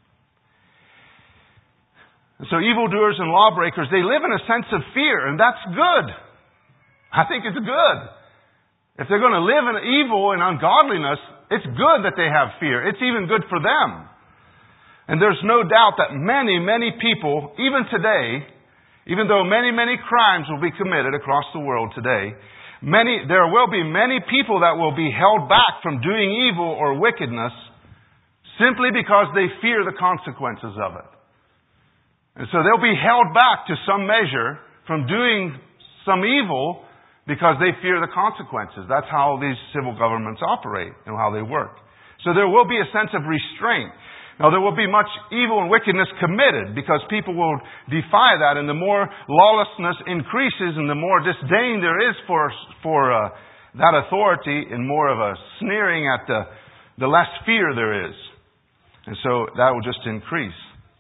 And so evildoers and lawbreakers, they live in a sense of fear, and that's good. I think it's good. If they're going to live in evil and ungodliness, it's good that they have fear. It's even good for them. And there's no doubt that many, many people, even today, even though many, many crimes will be committed across the world today, many, there will be many people that will be held back from doing evil or wickedness simply because they fear the consequences of it. And so they'll be held back to some measure from doing some evil because they fear the consequences. That's how these civil governments operate and how they work. So there will be a sense of restraint. Now, there will be much evil and wickedness committed because people will defy that, and the more lawlessness increases and the more disdain there is for for uh, that authority and more of a sneering at the, the less fear there is. And so that will just increase.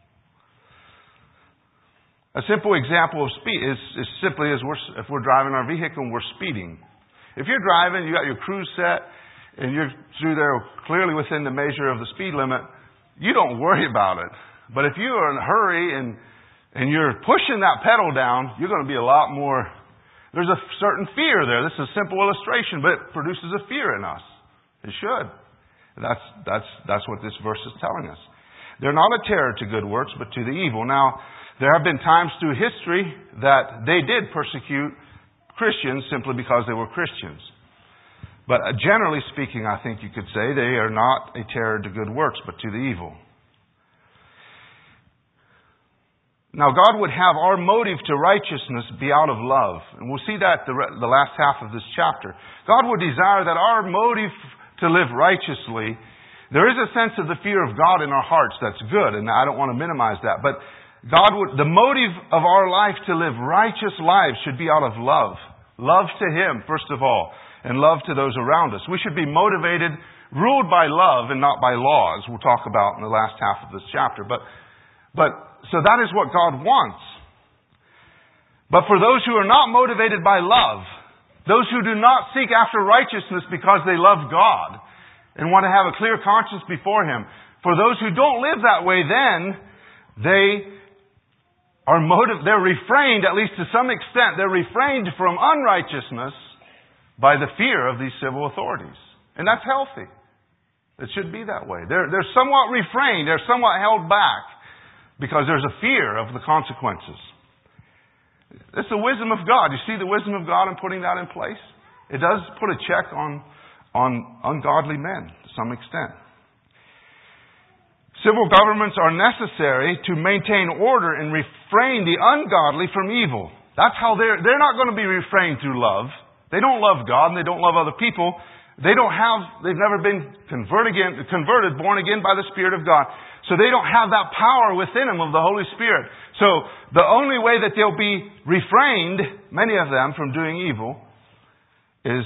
A simple example of speed is, is simply as we're, if we're driving our vehicle and we're speeding. If you're driving, you got your cruise set, and you're through there clearly within the measure of the speed limit, you don't worry about it. But if you are in a hurry and and you're pushing that pedal down, you're going to be a lot more. There's a certain fear there. This is a simple illustration, but it produces a fear in us. It should. That's that's that's what this verse is telling us. They're not a terror to good works, but to the evil. Now, there have been times through history that they did persecute Christians simply because they were Christians. But generally speaking, I think you could say they are not a terror to good works, but to the evil. Now, God would have our motive to righteousness be out of love. And we'll see that the, the last half of this chapter. God would desire that our motive to live righteously, there is a sense of the fear of God in our hearts that's good, and I don't want to minimize that. But God would, the motive of our life to live righteous lives should be out of love. Love to Him, first of all, and love to those around us. We should be motivated, ruled by love and not by laws. We'll talk about in the last half of this chapter. But, but, so that is what God wants. But for those who are not motivated by love, those who do not seek after righteousness because they love God and want to have a clear conscience before Him, for those who don't live that way, then they are motive, they're refrained, at least to some extent, they're refrained from unrighteousness by the fear of these civil authorities. And that's healthy. It should be that way. They're, they're somewhat refrained, they're somewhat held back. because there's a fear of the consequences. It's the wisdom of God. You see the wisdom of God in putting that in place? It does put a check on, on ungodly men to some extent. Civil governments are necessary to maintain order and refrain the ungodly from evil. That's how they're, they're not going to be refrained through love. They don't love God and they don't love other people. They don't have, they've never been converted again, converted, born again by the Spirit of God. So they don't have that power within them of the Holy Spirit. So the only way that they'll be refrained, many of them, from doing evil is,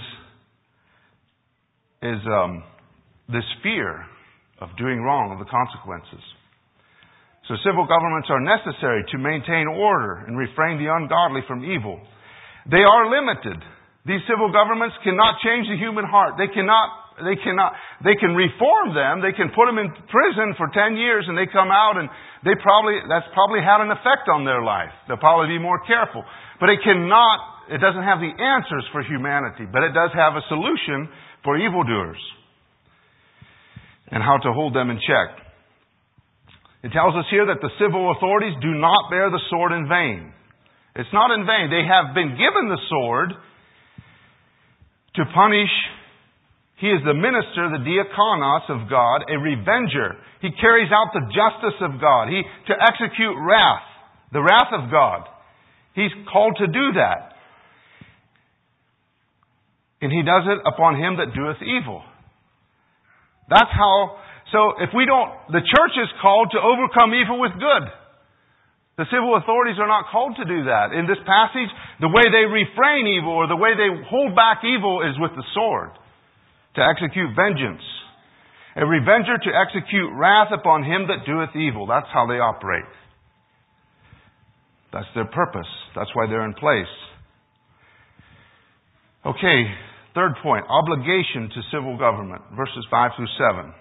is um, this fear of doing wrong, of the consequences. So civil governments are necessary to maintain order and refrain the ungodly from evil. They are limited. These civil governments cannot change the human heart. They cannot, they cannot, they can reform them. They can put them in prison for ten years and they come out and they probably, that's probably had an effect on their life. They'll probably be more careful. But it cannot, it doesn't have the answers for humanity, but it does have a solution for evildoers and how to hold them in check. It tells us here that the civil authorities do not bear the sword in vain. It's not in vain. They have been given the sword to punish. He is the minister, the diakonos of God, a revenger. He carries out the justice of God. He to execute wrath, the wrath of God. He's called to do that. And He does it upon him that doeth evil. That's how, so if we don't, the church is called to overcome evil with good. The civil authorities are not called to do that. In this passage, the way they refrain evil or the way they hold back evil is with the sword, to execute vengeance. A revenger to execute wrath upon him that doeth evil. That's how they operate. That's their purpose. That's why they're in place. Okay, third point, obligation to civil government, verses five through seven.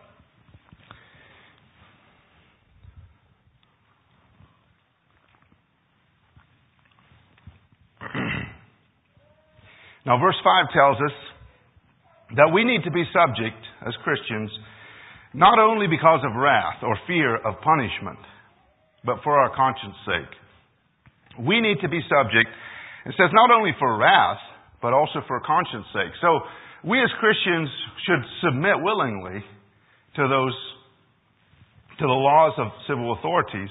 Now, verse five tells us that we need to be subject, as Christians, not only because of wrath or fear of punishment, but for our conscience sake. We need to be subject, it says not only for wrath, but also for conscience sake. So, we as Christians should submit willingly to those, to the laws of civil authorities.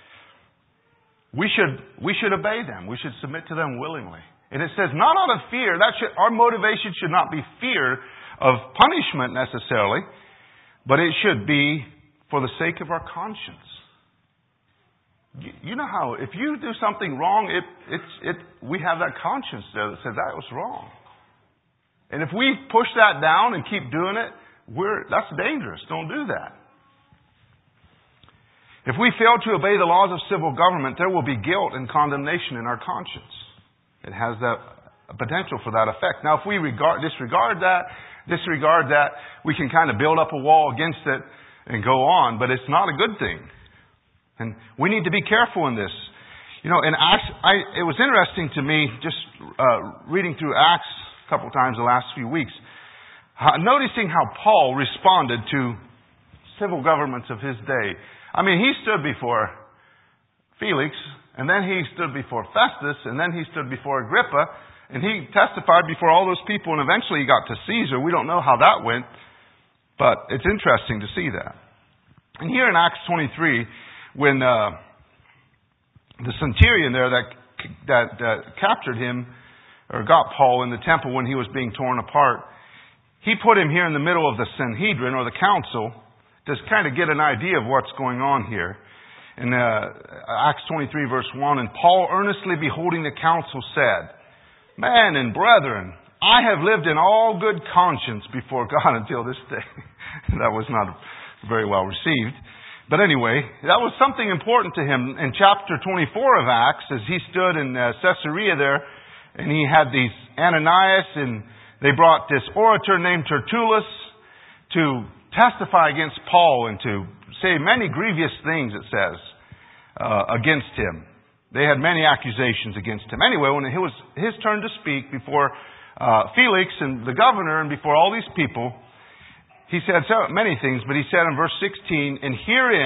We should, we should obey them. We should submit to them willingly. And it says, not out of fear. That should, our motivation should not be fear of punishment necessarily, but it should be for the sake of our conscience. You, you know how, if you do something wrong, it, it's, it, we have that conscience there that says that was wrong. And if we push that down and keep doing it, we're, that's dangerous. Don't do that. If we fail to obey the laws of civil government, there will be guilt and condemnation in our conscience. It has that potential for that effect. Now, if we regard, disregard that, disregard that, we can kind of build up a wall against it and go on, but it's not a good thing. And we need to be careful in this. You know, in Acts, I, it was interesting to me, just uh, reading through Acts a couple times the last few weeks, uh, noticing how Paul responded to civil governments of his day. I mean, he stood before Felix, and then he stood before Festus, and then he stood before Agrippa, and he testified before all those people, and eventually he got to Caesar. We don't know how that went, but it's interesting to see that. And here in Acts twenty-three, when uh, the centurion there that, that uh, captured him, or got Paul in the temple when he was being torn apart, he put him here in the middle of the Sanhedrin, or the council, to kind of get an idea of what's going on here. In uh, Acts twenty-three, verse one, and Paul, earnestly beholding the council, said, Men and brethren, I have lived in all good conscience before God until this day. That was not very well received. But anyway, that was something important to him. In chapter twenty-four of Acts, as he stood in uh, Caesarea there, and he had these Ananias, and they brought this orator named Tertullus to testify against Paul and to say many grievous things, it says, uh, against him. They had many accusations against him. Anyway, when it was his turn to speak before uh, Felix and the governor and before all these people, he said so many things, but he said in verse sixteen, And herein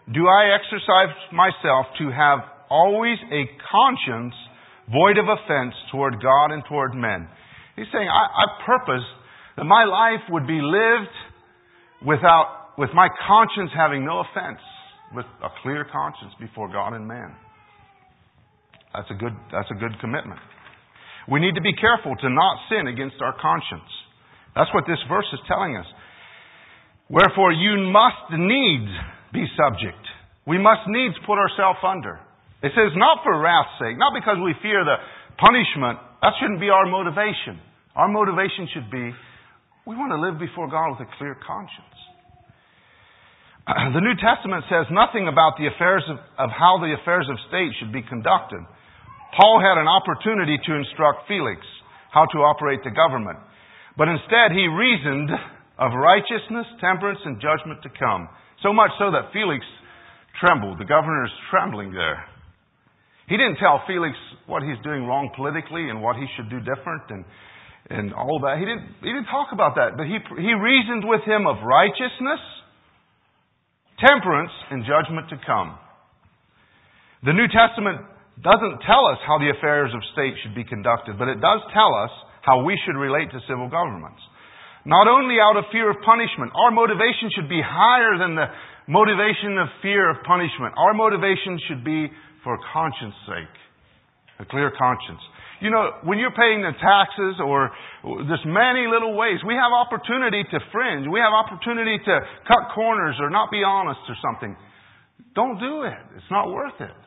do I exercise myself to have always a conscience void of offense toward God and toward men. He's saying, I, I purpose that my life would be lived without, with my conscience having no offense, with a clear conscience before God and man. That's a good, that's a good commitment. We need to be careful to not sin against our conscience. That's what this verse is telling us. Wherefore you must needs be subject. We must needs put ourselves under. It says not for wrath's sake, not because we fear the punishment. That shouldn't be our motivation. Our motivation should be, we want to live before God with a clear conscience. The New Testament says nothing about the affairs of, of how the affairs of state should be conducted. Paul had an opportunity to instruct Felix how to operate the government. But instead he reasoned of righteousness, temperance, and judgment to come. So much so that Felix trembled. The governor is trembling there. He didn't tell Felix what he's doing wrong politically and what he should do different and, and all that. He didn't, he didn't talk about that. But he, he reasoned with him of righteousness, temperance, and judgment to come. The New Testament doesn't tell us how the affairs of state should be conducted, but it does tell us how we should relate to civil governments. Not only out of fear of punishment, our motivation should be higher than the motivation of fear of punishment. Our motivation should be for conscience sake. A clear conscience. You know, when you're paying the taxes or there's many little ways, we have opportunity to fringe. We have opportunity to cut corners or not be honest or something. Don't do it. It's not worth it.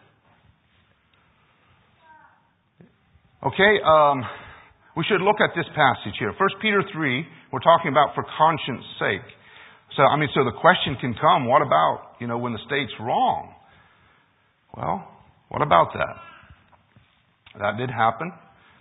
Okay, um, we should look at this passage here. First Peter three, we're talking about for conscience sake. So, I mean, so the question can come, what about, you know, when the state's wrong? Well, what about that? That did happen.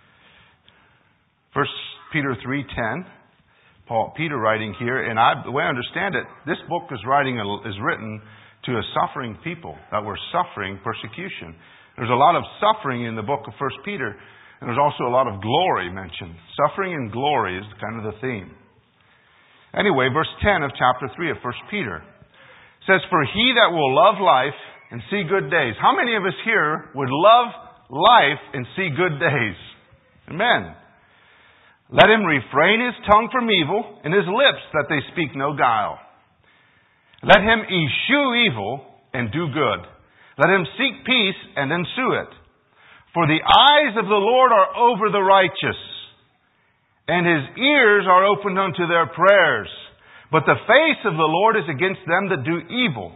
First Peter three ten, Paul, Peter writing here, and I, the way I understand it, this book is writing is written to a suffering people that were suffering persecution. There's a lot of suffering in the book of First Peter, and there's also a lot of glory mentioned. Suffering and glory is kind of the theme. Anyway, verse ten of chapter three of First Peter says, "For he that will love life and see good days." How many of us here would love life and see good days? Amen. "Let him refrain his tongue from evil and his lips that they speak no guile. Let him eschew evil and do good. Let him seek peace and ensue it. For the eyes of the Lord are over the righteous, and his ears are opened unto their prayers. But the face of the Lord is against them that do evil.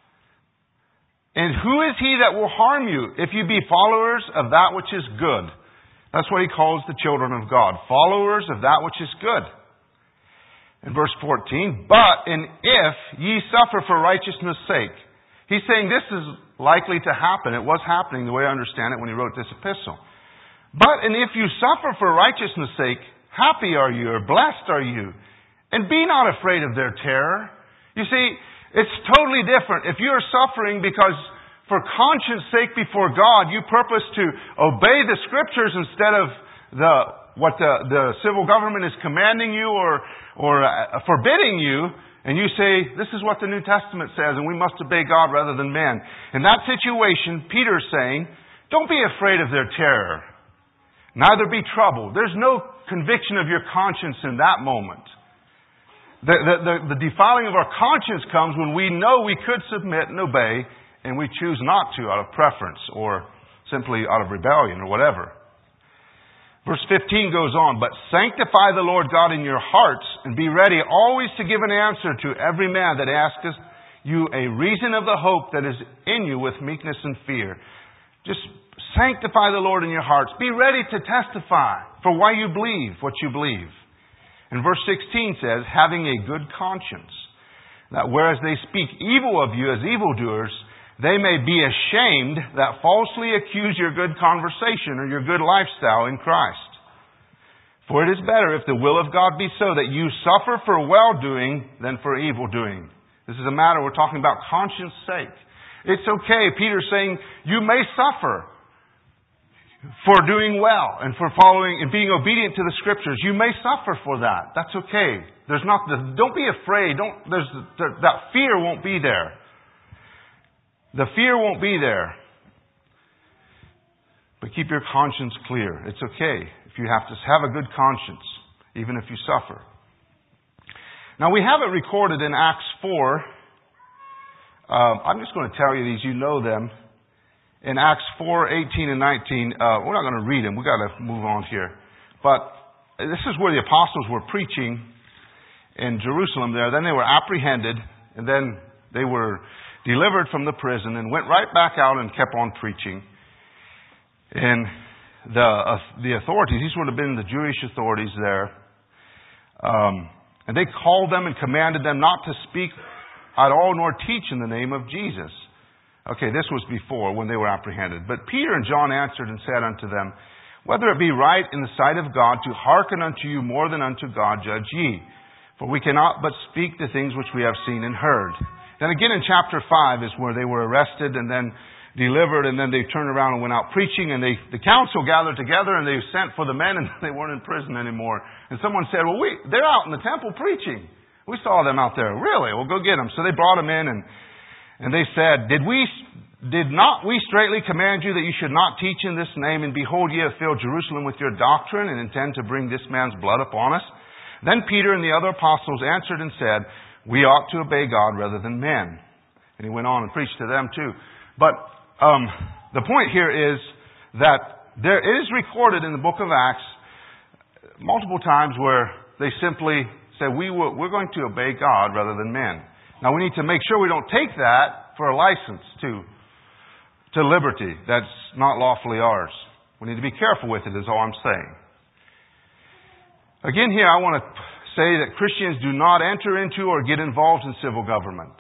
And who is he that will harm you, if you be followers of that which is good?" That's what he calls the children of God. Followers of that which is good. In verse fourteen, "But and if ye suffer for righteousness' sake." He's saying this is likely to happen. It was happening the way I understand it when he wrote this epistle. "But and if you suffer for righteousness' sake, happy are you, or blessed are you. And be not afraid of their terror." You see, it's totally different. If you're suffering because for conscience sake before God, you purpose to obey the Scriptures instead of the what the, the civil government is commanding you or or uh, forbidding you, and you say, this is what the New Testament says, and we must obey God rather than men. In that situation, Peter's saying, don't be afraid of their terror. Neither be troubled. There's no conviction of your conscience in that moment. The, the, the, the defiling of our conscience comes when we know we could submit and obey, and we choose not to out of preference or simply out of rebellion or whatever. Verse fifteen goes on, "But sanctify the Lord God in your hearts, and be ready always to give an answer to every man that asketh you a reason of the hope that is in you with meekness and fear." Just sanctify the Lord in your hearts. Be ready to testify for why you believe what you believe. And verse sixteen says, "Having a good conscience, that whereas they speak evil of you as evildoers, they may be ashamed that falsely accuse your good conversation or your good lifestyle in Christ. For it is better, if the will of God be so, that you suffer for well-doing than for evil-doing." This is a matter we're talking about conscience sake. It's okay. Peter's saying you may suffer for doing well and for following and being obedient to the Scriptures. You may suffer for that. That's okay. There's not. Don't be afraid. Don't. There's that fear won't be there. The fear won't be there. But keep your conscience clear. It's okay if you have to have a good conscience, even if you suffer. Now, we have it recorded in Acts four. Uh, I'm just going to tell you these. You know them. In Acts four, eighteen and nineteen, uh, we're not going to read them. We've got to move on here. But this is where the apostles were preaching in Jerusalem there. Then they were apprehended, and then they were delivered from the prison and went right back out and kept on preaching. And the uh, the authorities, these would have been the Jewish authorities there, um, and they called them and commanded them not to speak at all nor teach in the name of Jesus. Okay, this was before when they were apprehended. But Peter and John answered and said unto them, Whether it be right in the sight of God to hearken unto you more than unto God, judge ye. For we cannot but speak the things which we have seen and heard. Then again in chapter five is where they were arrested and then delivered, and then they turned around and went out preaching, and they, the council gathered together and they sent for the men, and they weren't in prison anymore. And someone said, well, we, they're out in the temple preaching. We saw them out there. Really? Well, go get them. So they brought them in, and, and they said, Did we, did not we straightly command you that you should not teach in this name? And behold, ye have filled Jerusalem with your doctrine, and intend to bring this man's blood upon us. Then Peter and the other apostles answered and said, We ought to obey God rather than men. And he went on and preached to them too. But um, the point here is that there is recorded in the book of Acts multiple times where they simply say, we will, we're going to obey God rather than men. Now we need to make sure we don't take that for a license to, to liberty that's not lawfully ours. We need to be careful with it is all I'm saying. Again here I want to say that Christians do not enter into or get involved in civil government.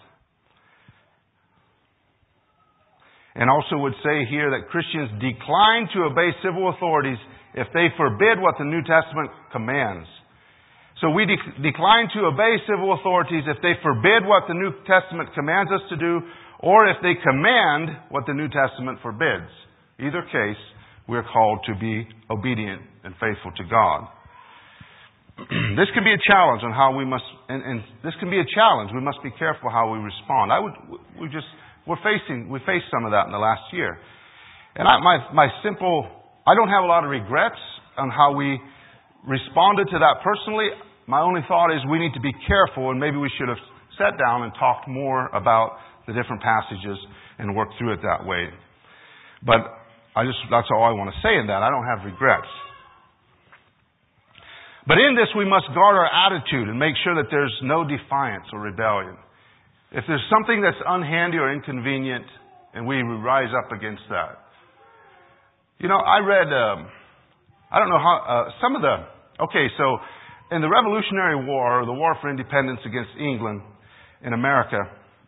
And also would say here that Christians decline to obey civil authorities if they forbid what the New Testament commands. So we de- decline to obey civil authorities if they forbid what the New Testament commands us to do, or if they command what the New Testament forbids. Either case, we're called to be obedient and faithful to God. This can be a challenge on how we must, and, and this can be a challenge. We must be careful how we respond. I would, we just, we're facing, we faced some of that in the last year. And I, my, my simple, I don't have a lot of regrets on how we responded to that personally. My only thought is we need to be careful, and maybe we should have sat down and talked more about the different passages and worked through it that way. But I just, that's all I want to say in that. I don't have regrets. But in this, we must guard our attitude and make sure that there's no defiance or rebellion. If there's something that's unhandy or inconvenient, and we rise up against that. You know, I read, um, I don't know how, uh, some of the, okay, so in the Revolutionary War, or the War for Independence against England in America,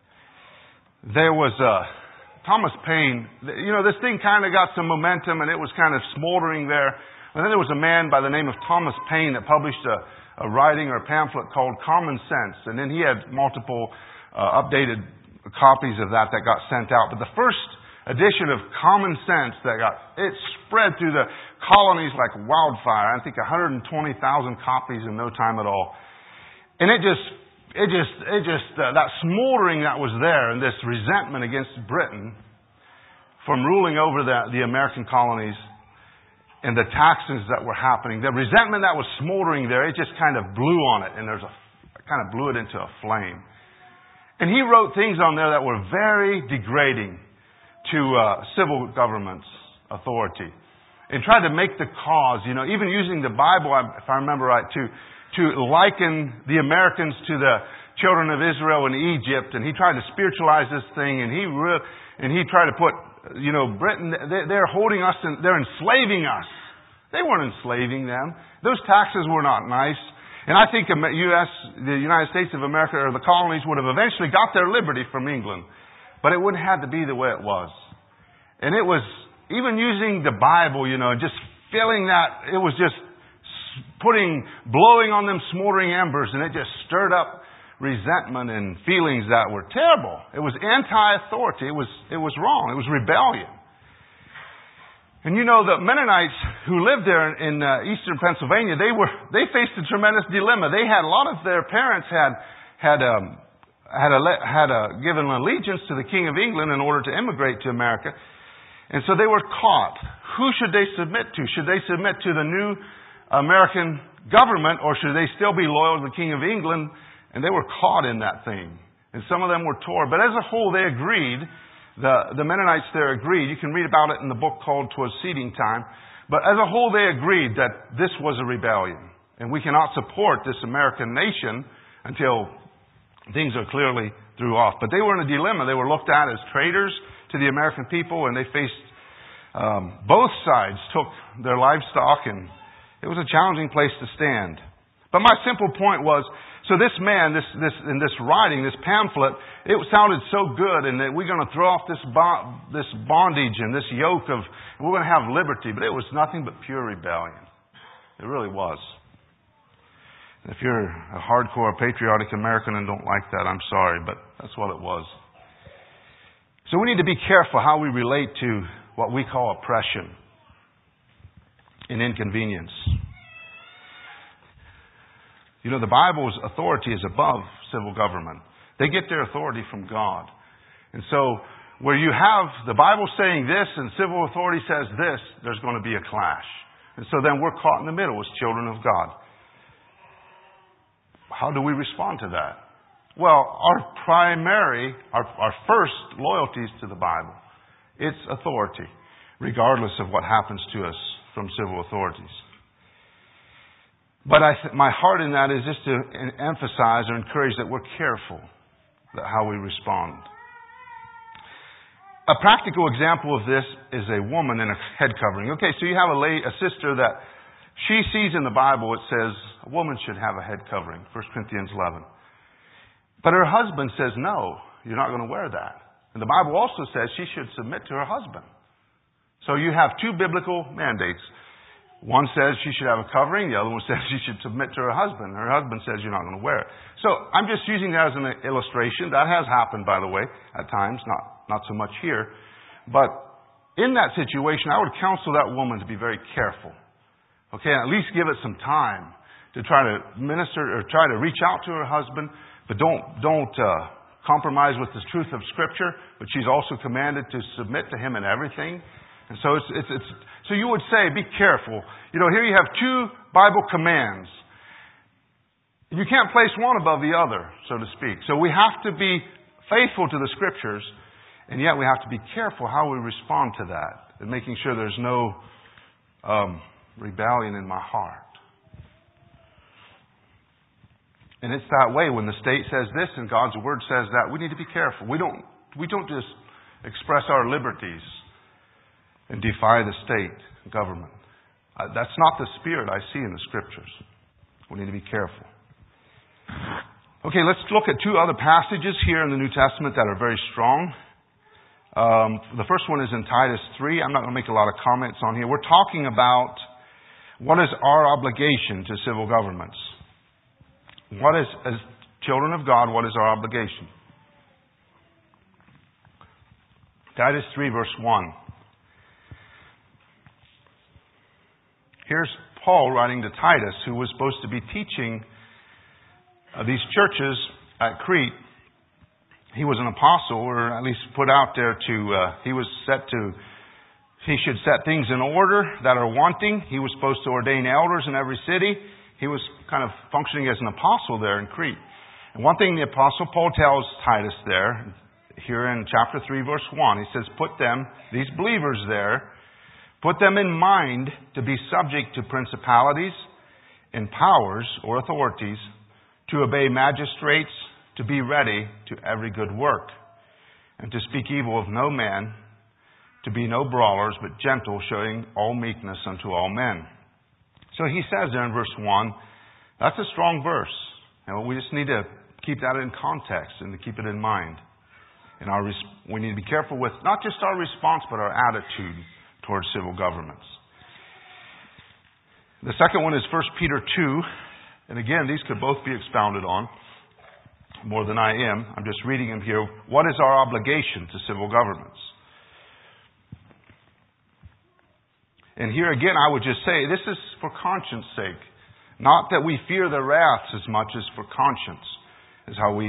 there was uh, Thomas Paine. You know, this thing kind of got some momentum, and it was kind of smoldering there. And then there was a man by the name of Thomas Paine that published a, a writing or a pamphlet called Common Sense. And then he had multiple uh, updated copies of that that got sent out. But the first edition of Common Sense that got, it spread through the colonies like wildfire. I think one hundred twenty thousand copies in no time at all. And it just, it just, it just, uh, that smoldering that was there and this resentment against Britain from ruling over the, the American colonies and the taxes that were happening, the resentment that was smoldering there, it just kind of blew on it, and there's a kind of blew it into a flame. And he wrote things on there that were very degrading to uh, civil government's authority, and tried to make the cause, you know, even using the Bible, if I remember right, to to liken the Americans to the children of Israel in Egypt, and he tried to spiritualize this thing, and he re- and he tried to put, you know, Britain, they're holding us, and they're enslaving us. They weren't enslaving them. Those taxes were not nice. And I think the U S, the United States of America, or the colonies would have eventually got their liberty from England. But it wouldn't have to be the way it was. And it was, even using the Bible, you know, just feeling that, it was just putting, blowing on them smoldering embers, and it just stirred up resentment and feelings that were terrible. It was anti-authority. It was, it was wrong. It was rebellion. And you know, the Mennonites who lived there in uh, eastern Pennsylvania, they were, they faced a tremendous dilemma. They had, a lot of their parents had, had, um, had a, had a, given allegiance to the King of England in order to immigrate to America. And so they were caught. Who should they submit to? Should they submit to the new American government, or should they still be loyal to the King of England? And they were caught in that thing. And some of them were torn. But as a whole, they agreed. The, the Mennonites there agreed. You can read about it in the book called "'Twas Seeding Time." But as a whole, they agreed that this was a rebellion. And we cannot support this American nation until things are clearly threw off. But they were in a dilemma. They were looked at as traitors to the American people, and they faced, um, both sides took their livestock, and it was a challenging place to stand. But my simple point was, so this man, this, this, in this writing, this pamphlet, it sounded so good, and that we're going to throw off this bond, this bondage and this yoke of, we're going to have liberty. But it was nothing but pure rebellion. It really was. If you're a hardcore patriotic American and don't like that, I'm sorry, but that's what it was. So we need to be careful how we relate to what we call oppression and inconvenience. You know, the Bible's authority is above civil government. They get their authority from God. And so, where you have the Bible saying this and civil authority says this, there's going to be a clash. And so then we're caught in the middle as children of God. How do we respond to that? Well, our primary, our, our first loyalty is to the Bible. Its authority, regardless of what happens to us from civil authorities. But I th- my heart in that is just to emphasize or encourage that we're careful that how we respond. A practical example of this is a woman in a head covering. Okay, so you have a, lady, a sister that she sees in the Bible, it says a woman should have a head covering, First Corinthians eleven. But her husband says, no, you're not going to wear that. And the Bible also says she should submit to her husband. So you have two biblical mandates. One says she should have a covering. The other one says she should submit to her husband. Her husband says you're not going to wear it. So I'm just using that as an illustration. That has happened, by the way, at times. Not, not so much here. But in that situation, I would counsel that woman to be very careful. Okay, at least give it some time to try to minister or try to reach out to her husband. But don't, don't uh, compromise with the truth of Scripture. But she's also commanded to submit to him in everything. And so it's, it's, it's, so you would say, be careful. You know, here you have two Bible commands. You can't place one above the other, so to speak. So we have to be faithful to the Scriptures, and yet we have to be careful how we respond to that, and making sure there's no um, rebellion in my heart. And it's that way when the state says this and God's Word says that. We need to be careful. We don't, we don't just express our liberties and defy the state government. Uh, that's not the spirit I see in the Scriptures. We need to be careful. Okay, let's look at two other passages here in the New Testament that are very strong. Um, the first one is in Titus three. I'm not going to make a lot of comments on here. We're talking about what is our obligation to civil governments. What is, as children of God, what is our obligation? Titus three, verse one. Here's Paul writing to Titus, who was supposed to be teaching uh, these churches at Crete. He was an apostle, or at least put out there to, uh, he was set to, he should set things in order that are wanting. He was supposed to ordain elders in every city. He was kind of functioning as an apostle there in Crete. And one thing the apostle Paul tells Titus there, here in chapter three, verse one, he says, put them, these believers there, put them in mind to be subject to principalities and powers or authorities, to obey magistrates, to be ready to every good work, and to speak evil of no man, to be no brawlers, but gentle, showing all meekness unto all men. So he says there in verse one, that's a strong verse. And we just need to keep that in context and to keep it in mind. And our we need to be careful with not just our response, but our attitude towards civil governments. The second one is First Peter two. And again, these could both be expounded on more than I am. I'm just reading them here. What is our obligation to civil governments? And here again, I would just say, this is for conscience sake. Not that we fear their wrath as much as for conscience is how we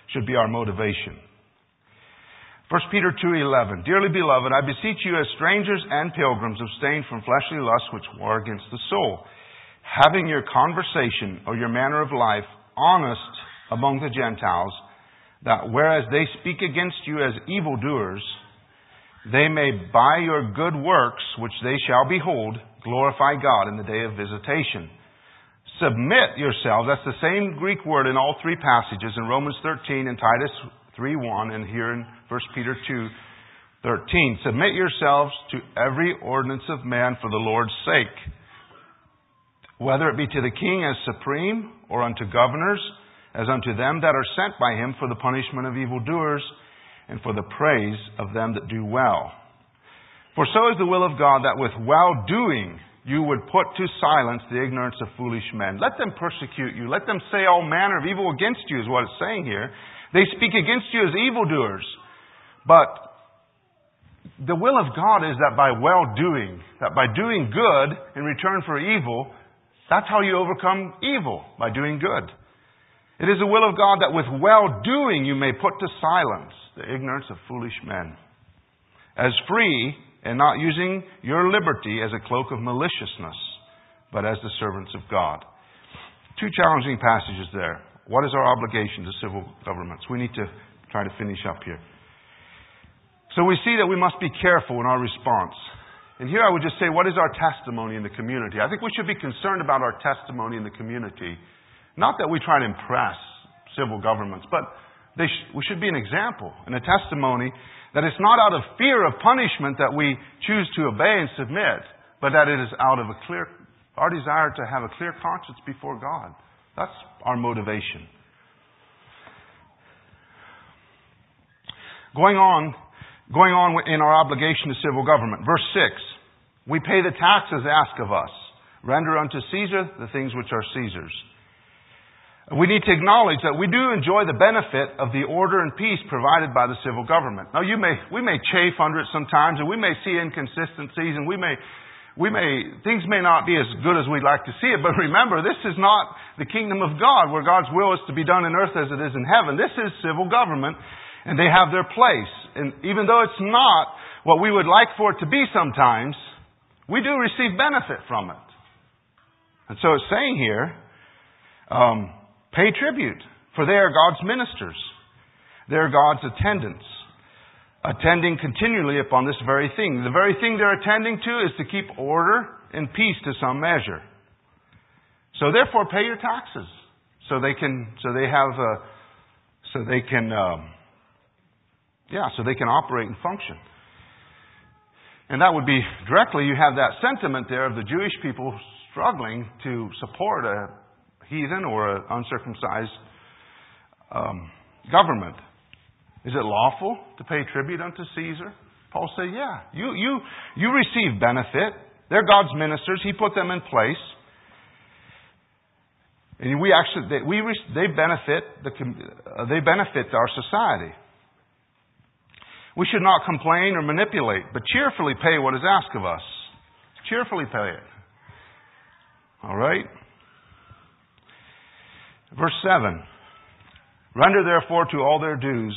should be our motivation. First Peter two eleven. Dearly beloved, I beseech you as strangers and pilgrims, abstain from fleshly lusts which war against the soul, having your conversation or your manner of life honest among the Gentiles, that whereas they speak against you as evildoers, they may by your good works, which they shall behold, glorify God in the day of visitation. Submit yourselves, that's the same Greek word in all three passages, in Romans thirteen and Titus three one, and here in First Peter two thirteen. Submit yourselves to every ordinance of man for the Lord's sake, whether it be to the king as supreme, or unto governors, as unto them that are sent by him for the punishment of evildoers, and for the praise of them that do well. For so is the will of God, that with well-doing you would put to silence the ignorance of foolish men. Let them persecute you. Let them say all manner of evil against you, is what it's saying here. They speak against you as evildoers. But the will of God is that by well-doing, that by doing good in return for evil, that's how you overcome evil, by doing good. It is the will of God that with well-doing you may put to silence the ignorance of foolish men, as free and not using your liberty as a cloak of maliciousness, but as the servants of God. Two challenging passages there. What is our obligation to civil governments? We need to try to finish up here. So we see that we must be careful in our response. And here I would just say, what is our testimony in the community? I think we should be concerned about our testimony in the community. Not that we try to impress civil governments, but they sh- we should be an example and a testimony that it's not out of fear of punishment that we choose to obey and submit, but that it is out of a clear, our desire to have a clear conscience before God. That's our motivation. Going on, going on in our obligation to civil government. Verse six, we pay the taxes asked of us. Render unto Caesar the things which are Caesar's. We need to acknowledge that we do enjoy the benefit of the order and peace provided by the civil government. Now, you may, we may chafe under it sometimes, and we may see inconsistencies, and we may, we may, things may not be as good as we'd like to see it. But remember, this is not the kingdom of God, where God's will is to be done in earth as it is in heaven. This is civil government, and they have their place. And even though it's not what we would like for it to be sometimes, we do receive benefit from it. And so it's saying here, um, pay tribute, for they are God's ministers. They are God's attendants, attending continually upon this very thing. The very thing they're attending to is to keep order and peace to some measure. So therefore, pay your taxes, so they can, so they have, uh, so they can, um, yeah, so they can operate and function. And that would be directly, you have that sentiment there of the Jewish people struggling to support a heathen or an uncircumcised um, government. Is it lawful to pay tribute unto Caesar? Paul said, yeah. You, you, you receive benefit. They're God's ministers. He put them in place. And we actually, they, we, they benefit the, uh, they benefit our society. We should not complain or manipulate, but cheerfully pay what is asked of us. Cheerfully pay it. All right? Verse seven. Render therefore to all their dues.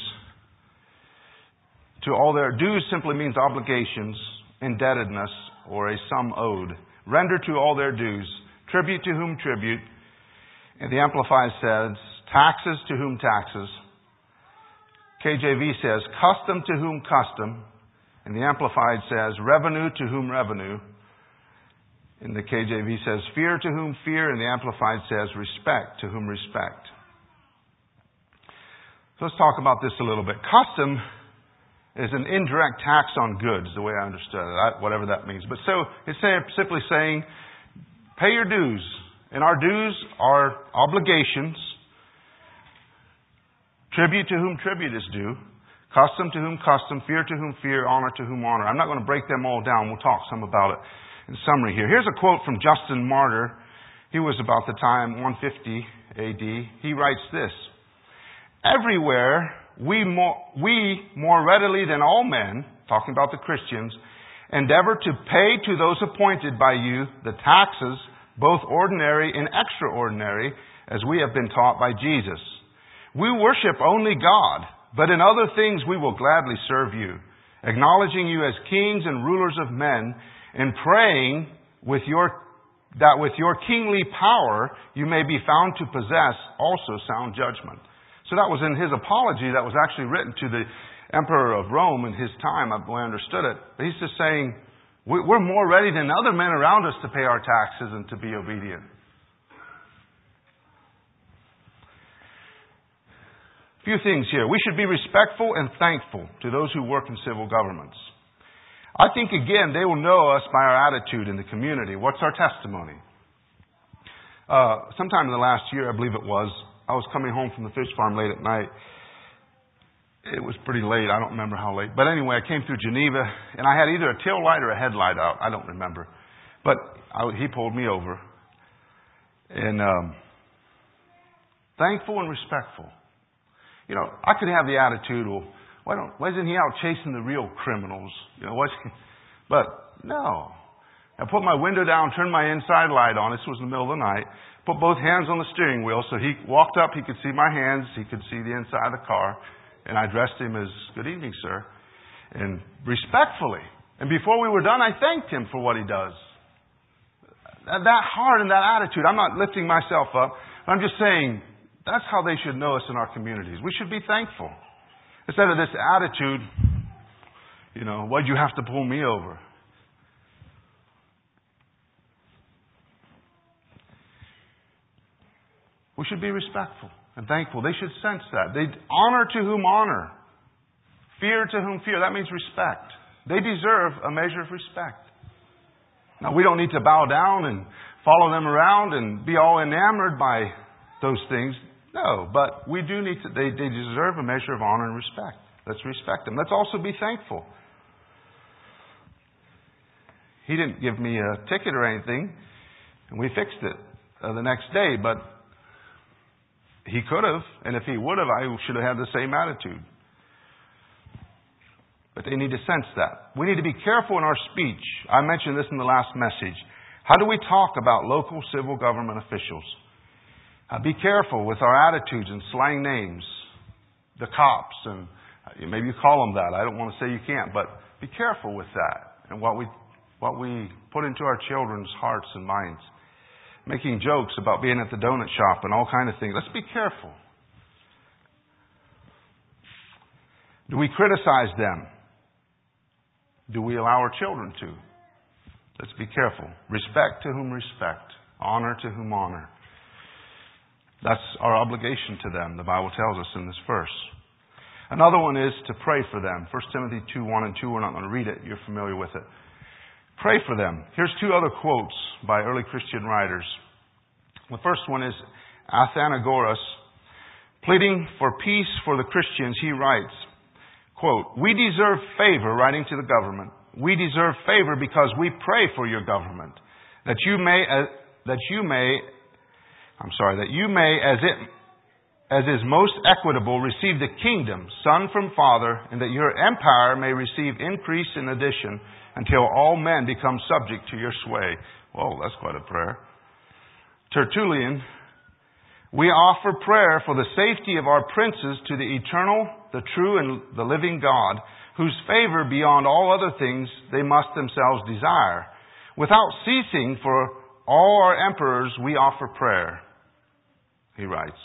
To all their dues simply means obligations, indebtedness, or a sum owed. Render to all their dues. Tribute to whom tribute. And the Amplified says, taxes to whom taxes. K J V says, custom to whom custom. And the Amplified says, revenue to whom revenue. And the K J V says, fear to whom fear. And the Amplified says, respect to whom respect. So let's talk about this a little bit. Custom is an indirect tax on goods, the way I understood it, whatever that means. But so it's simply saying, pay your dues. And our dues are obligations. Tribute to whom tribute is due. Custom to whom custom. Fear to whom fear. Honor to whom honor. I'm not going to break them all down. We'll talk some about it in summary here. Here's a quote from Justin Martyr. He was about the time one fifty A D. He writes this. Everywhere we more, we more readily than all men, talking about the Christians, endeavor to pay to those appointed by you the taxes, both ordinary and extraordinary, as we have been taught by Jesus. We worship only God, but in other things we will gladly serve you, acknowledging you as kings and rulers of men, and praying with your, that with your kingly power you may be found to possess also sound judgment. So that was in his apology that was actually written to the emperor of Rome in his time, I understood it. But he's just saying, we're more ready than other men around us to pay our taxes and to be obedient. A few things here. We should be respectful and thankful to those who work in civil governments. I think, again, they will know us by our attitude in the community. What's our testimony? Uh, sometime in the last year, I believe it was, I was coming home from the fish farm late at night. It was pretty late. I don't remember how late. But anyway, I came through Geneva, and I had either a tail light or a headlight out. I don't remember. But I, he pulled me over. And um, thankful and respectful. You know, I could have the attitude, well, why don't, why isn't he out chasing the real criminals? You know, what's, but no. I put my window down, turned my inside light on. This was in the middle of the night. Put both hands on the steering wheel, so he walked up, he could see my hands, he could see the inside of the car. And I addressed him as, good evening, sir. And respectfully. And before we were done, I thanked him for what he does. That heart and that attitude. I'm not lifting myself up. I'm just saying, that's how they should know us in our communities. We should be thankful. Instead of this attitude, you know, why'd you have to pull me over? We should be respectful and thankful. They should sense that. They honor to whom honor. Fear to whom fear. That means respect. They deserve a measure of respect. Now, we don't need to bow down and follow them around and be all enamored by those things. No, but we do need to, they, they deserve a measure of honor and respect. Let's respect them. Let's also be thankful. He didn't give me a ticket or anything, and we fixed it uh, the next day, but he could have, and if he would have, I should have had the same attitude. But they need to sense that. We need to be careful in our speech. I mentioned this in the last message. How do we talk about local civil government officials? Uh, be careful with our attitudes and slang names. The cops, and maybe you call them that. I don't want to say you can't, but be careful with that and what we what we put into our children's hearts and minds. Making jokes about being at the donut shop and all kinds of things. Let's be careful. Do we criticize them? Do we allow our children to? Let's be careful. Respect to whom respect. Honor to whom honor. That's our obligation to them, the Bible tells us in this verse. Another one is to pray for them. First Timothy two, one and two. We're not going to read it. You're familiar with it. Pray for them. Here's two other quotes by early Christian writers. The first one is Athenagoras. Pleading for peace for the Christians, he writes, quote, "We deserve favor," writing to the government. "We deserve favor because we pray for your government, that you may, uh, that you may, I'm sorry, that you may, as it, as is most equitable, receive the kingdom, Son from Father, and that your empire may receive increase in addition, until all men become subject to your sway." Whoa, that's quite a prayer. Tertullian, "We offer prayer for the safety of our princes to the eternal, the true, and the living God, whose favor beyond all other things they must themselves desire. Without ceasing for all our emperors we offer prayer," he writes.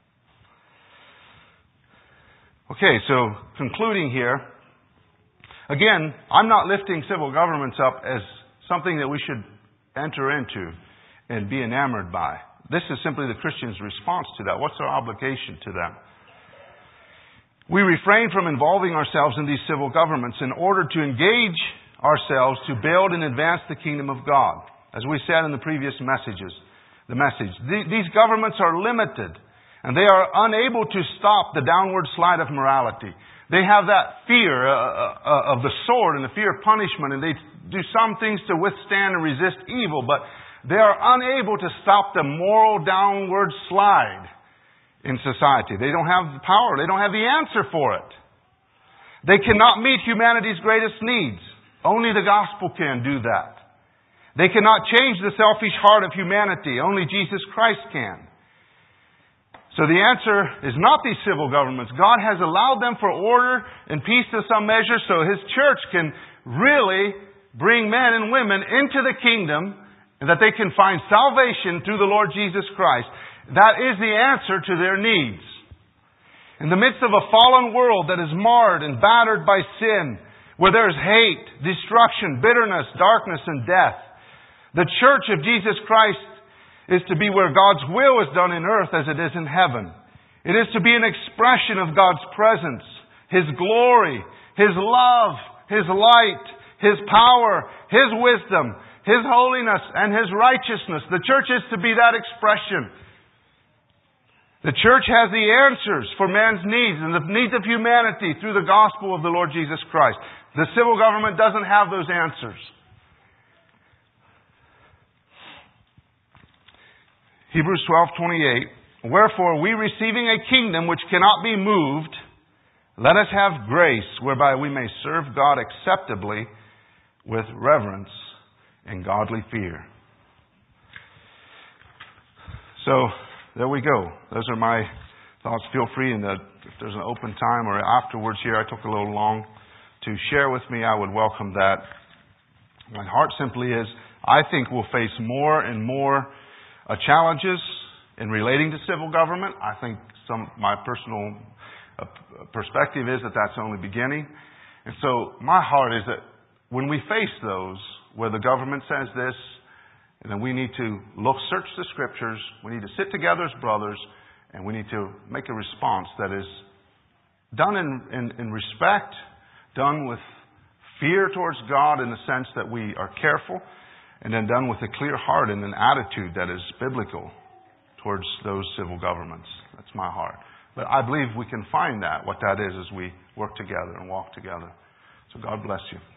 Okay, so concluding here, again, I'm not lifting civil governments up as something that we should enter into and be enamored by. This is simply the Christian's response to that. What's our obligation to them? We refrain from involving ourselves in these civil governments in order to engage ourselves to build and advance the kingdom of God. As we said in the previous messages, the message, these governments are limited and they are unable to stop the downward slide of morality. They have that fear uh, of the sword and the fear of punishment, and they do some things to withstand and resist evil, but they are unable to stop the moral downward slide in society. They don't have the power. They don't have the answer for it. They cannot meet humanity's greatest needs. Only the gospel can do that. They cannot change the selfish heart of humanity. Only Jesus Christ can. So the answer is not these civil governments. God has allowed them for order and peace to some measure so His church can really bring men and women into the kingdom and that they can find salvation through the Lord Jesus Christ. That is the answer to their needs. In the midst of a fallen world that is marred and battered by sin, where there is hate, destruction, bitterness, darkness, and death, the church of Jesus Christ is to be where God's will is done in earth as it is in heaven. It is to be an expression of God's presence, His glory, His love, His light, His power, His wisdom, His holiness, and His righteousness. The church is to be that expression. The church has the answers for man's needs and the needs of humanity through the gospel of the Lord Jesus Christ. The civil government doesn't have those answers. Hebrews twelve twenty-eight. Wherefore, we receiving a kingdom which cannot be moved, let us have grace whereby we may serve God acceptably with reverence and godly fear. So, there we go. Those are my thoughts. Feel free, in the, if there's an open time or afterwards here, I took a little long to share with me, I would welcome that. My heart simply is, I think we'll face more and more Uh, challenges in relating to civil government. I think some my personal uh, perspective is that that's only beginning. And so my heart is that when we face those where the government says this, and then we need to look, search the Scriptures, we need to sit together as brothers, and we need to make a response that is done in, in, in respect, done with fear towards God in the sense that we are careful, and then done with a clear heart and an attitude that is biblical towards those civil governments. That's my heart. But I believe we can find that, what that is, as we work together and walk together. So God bless you.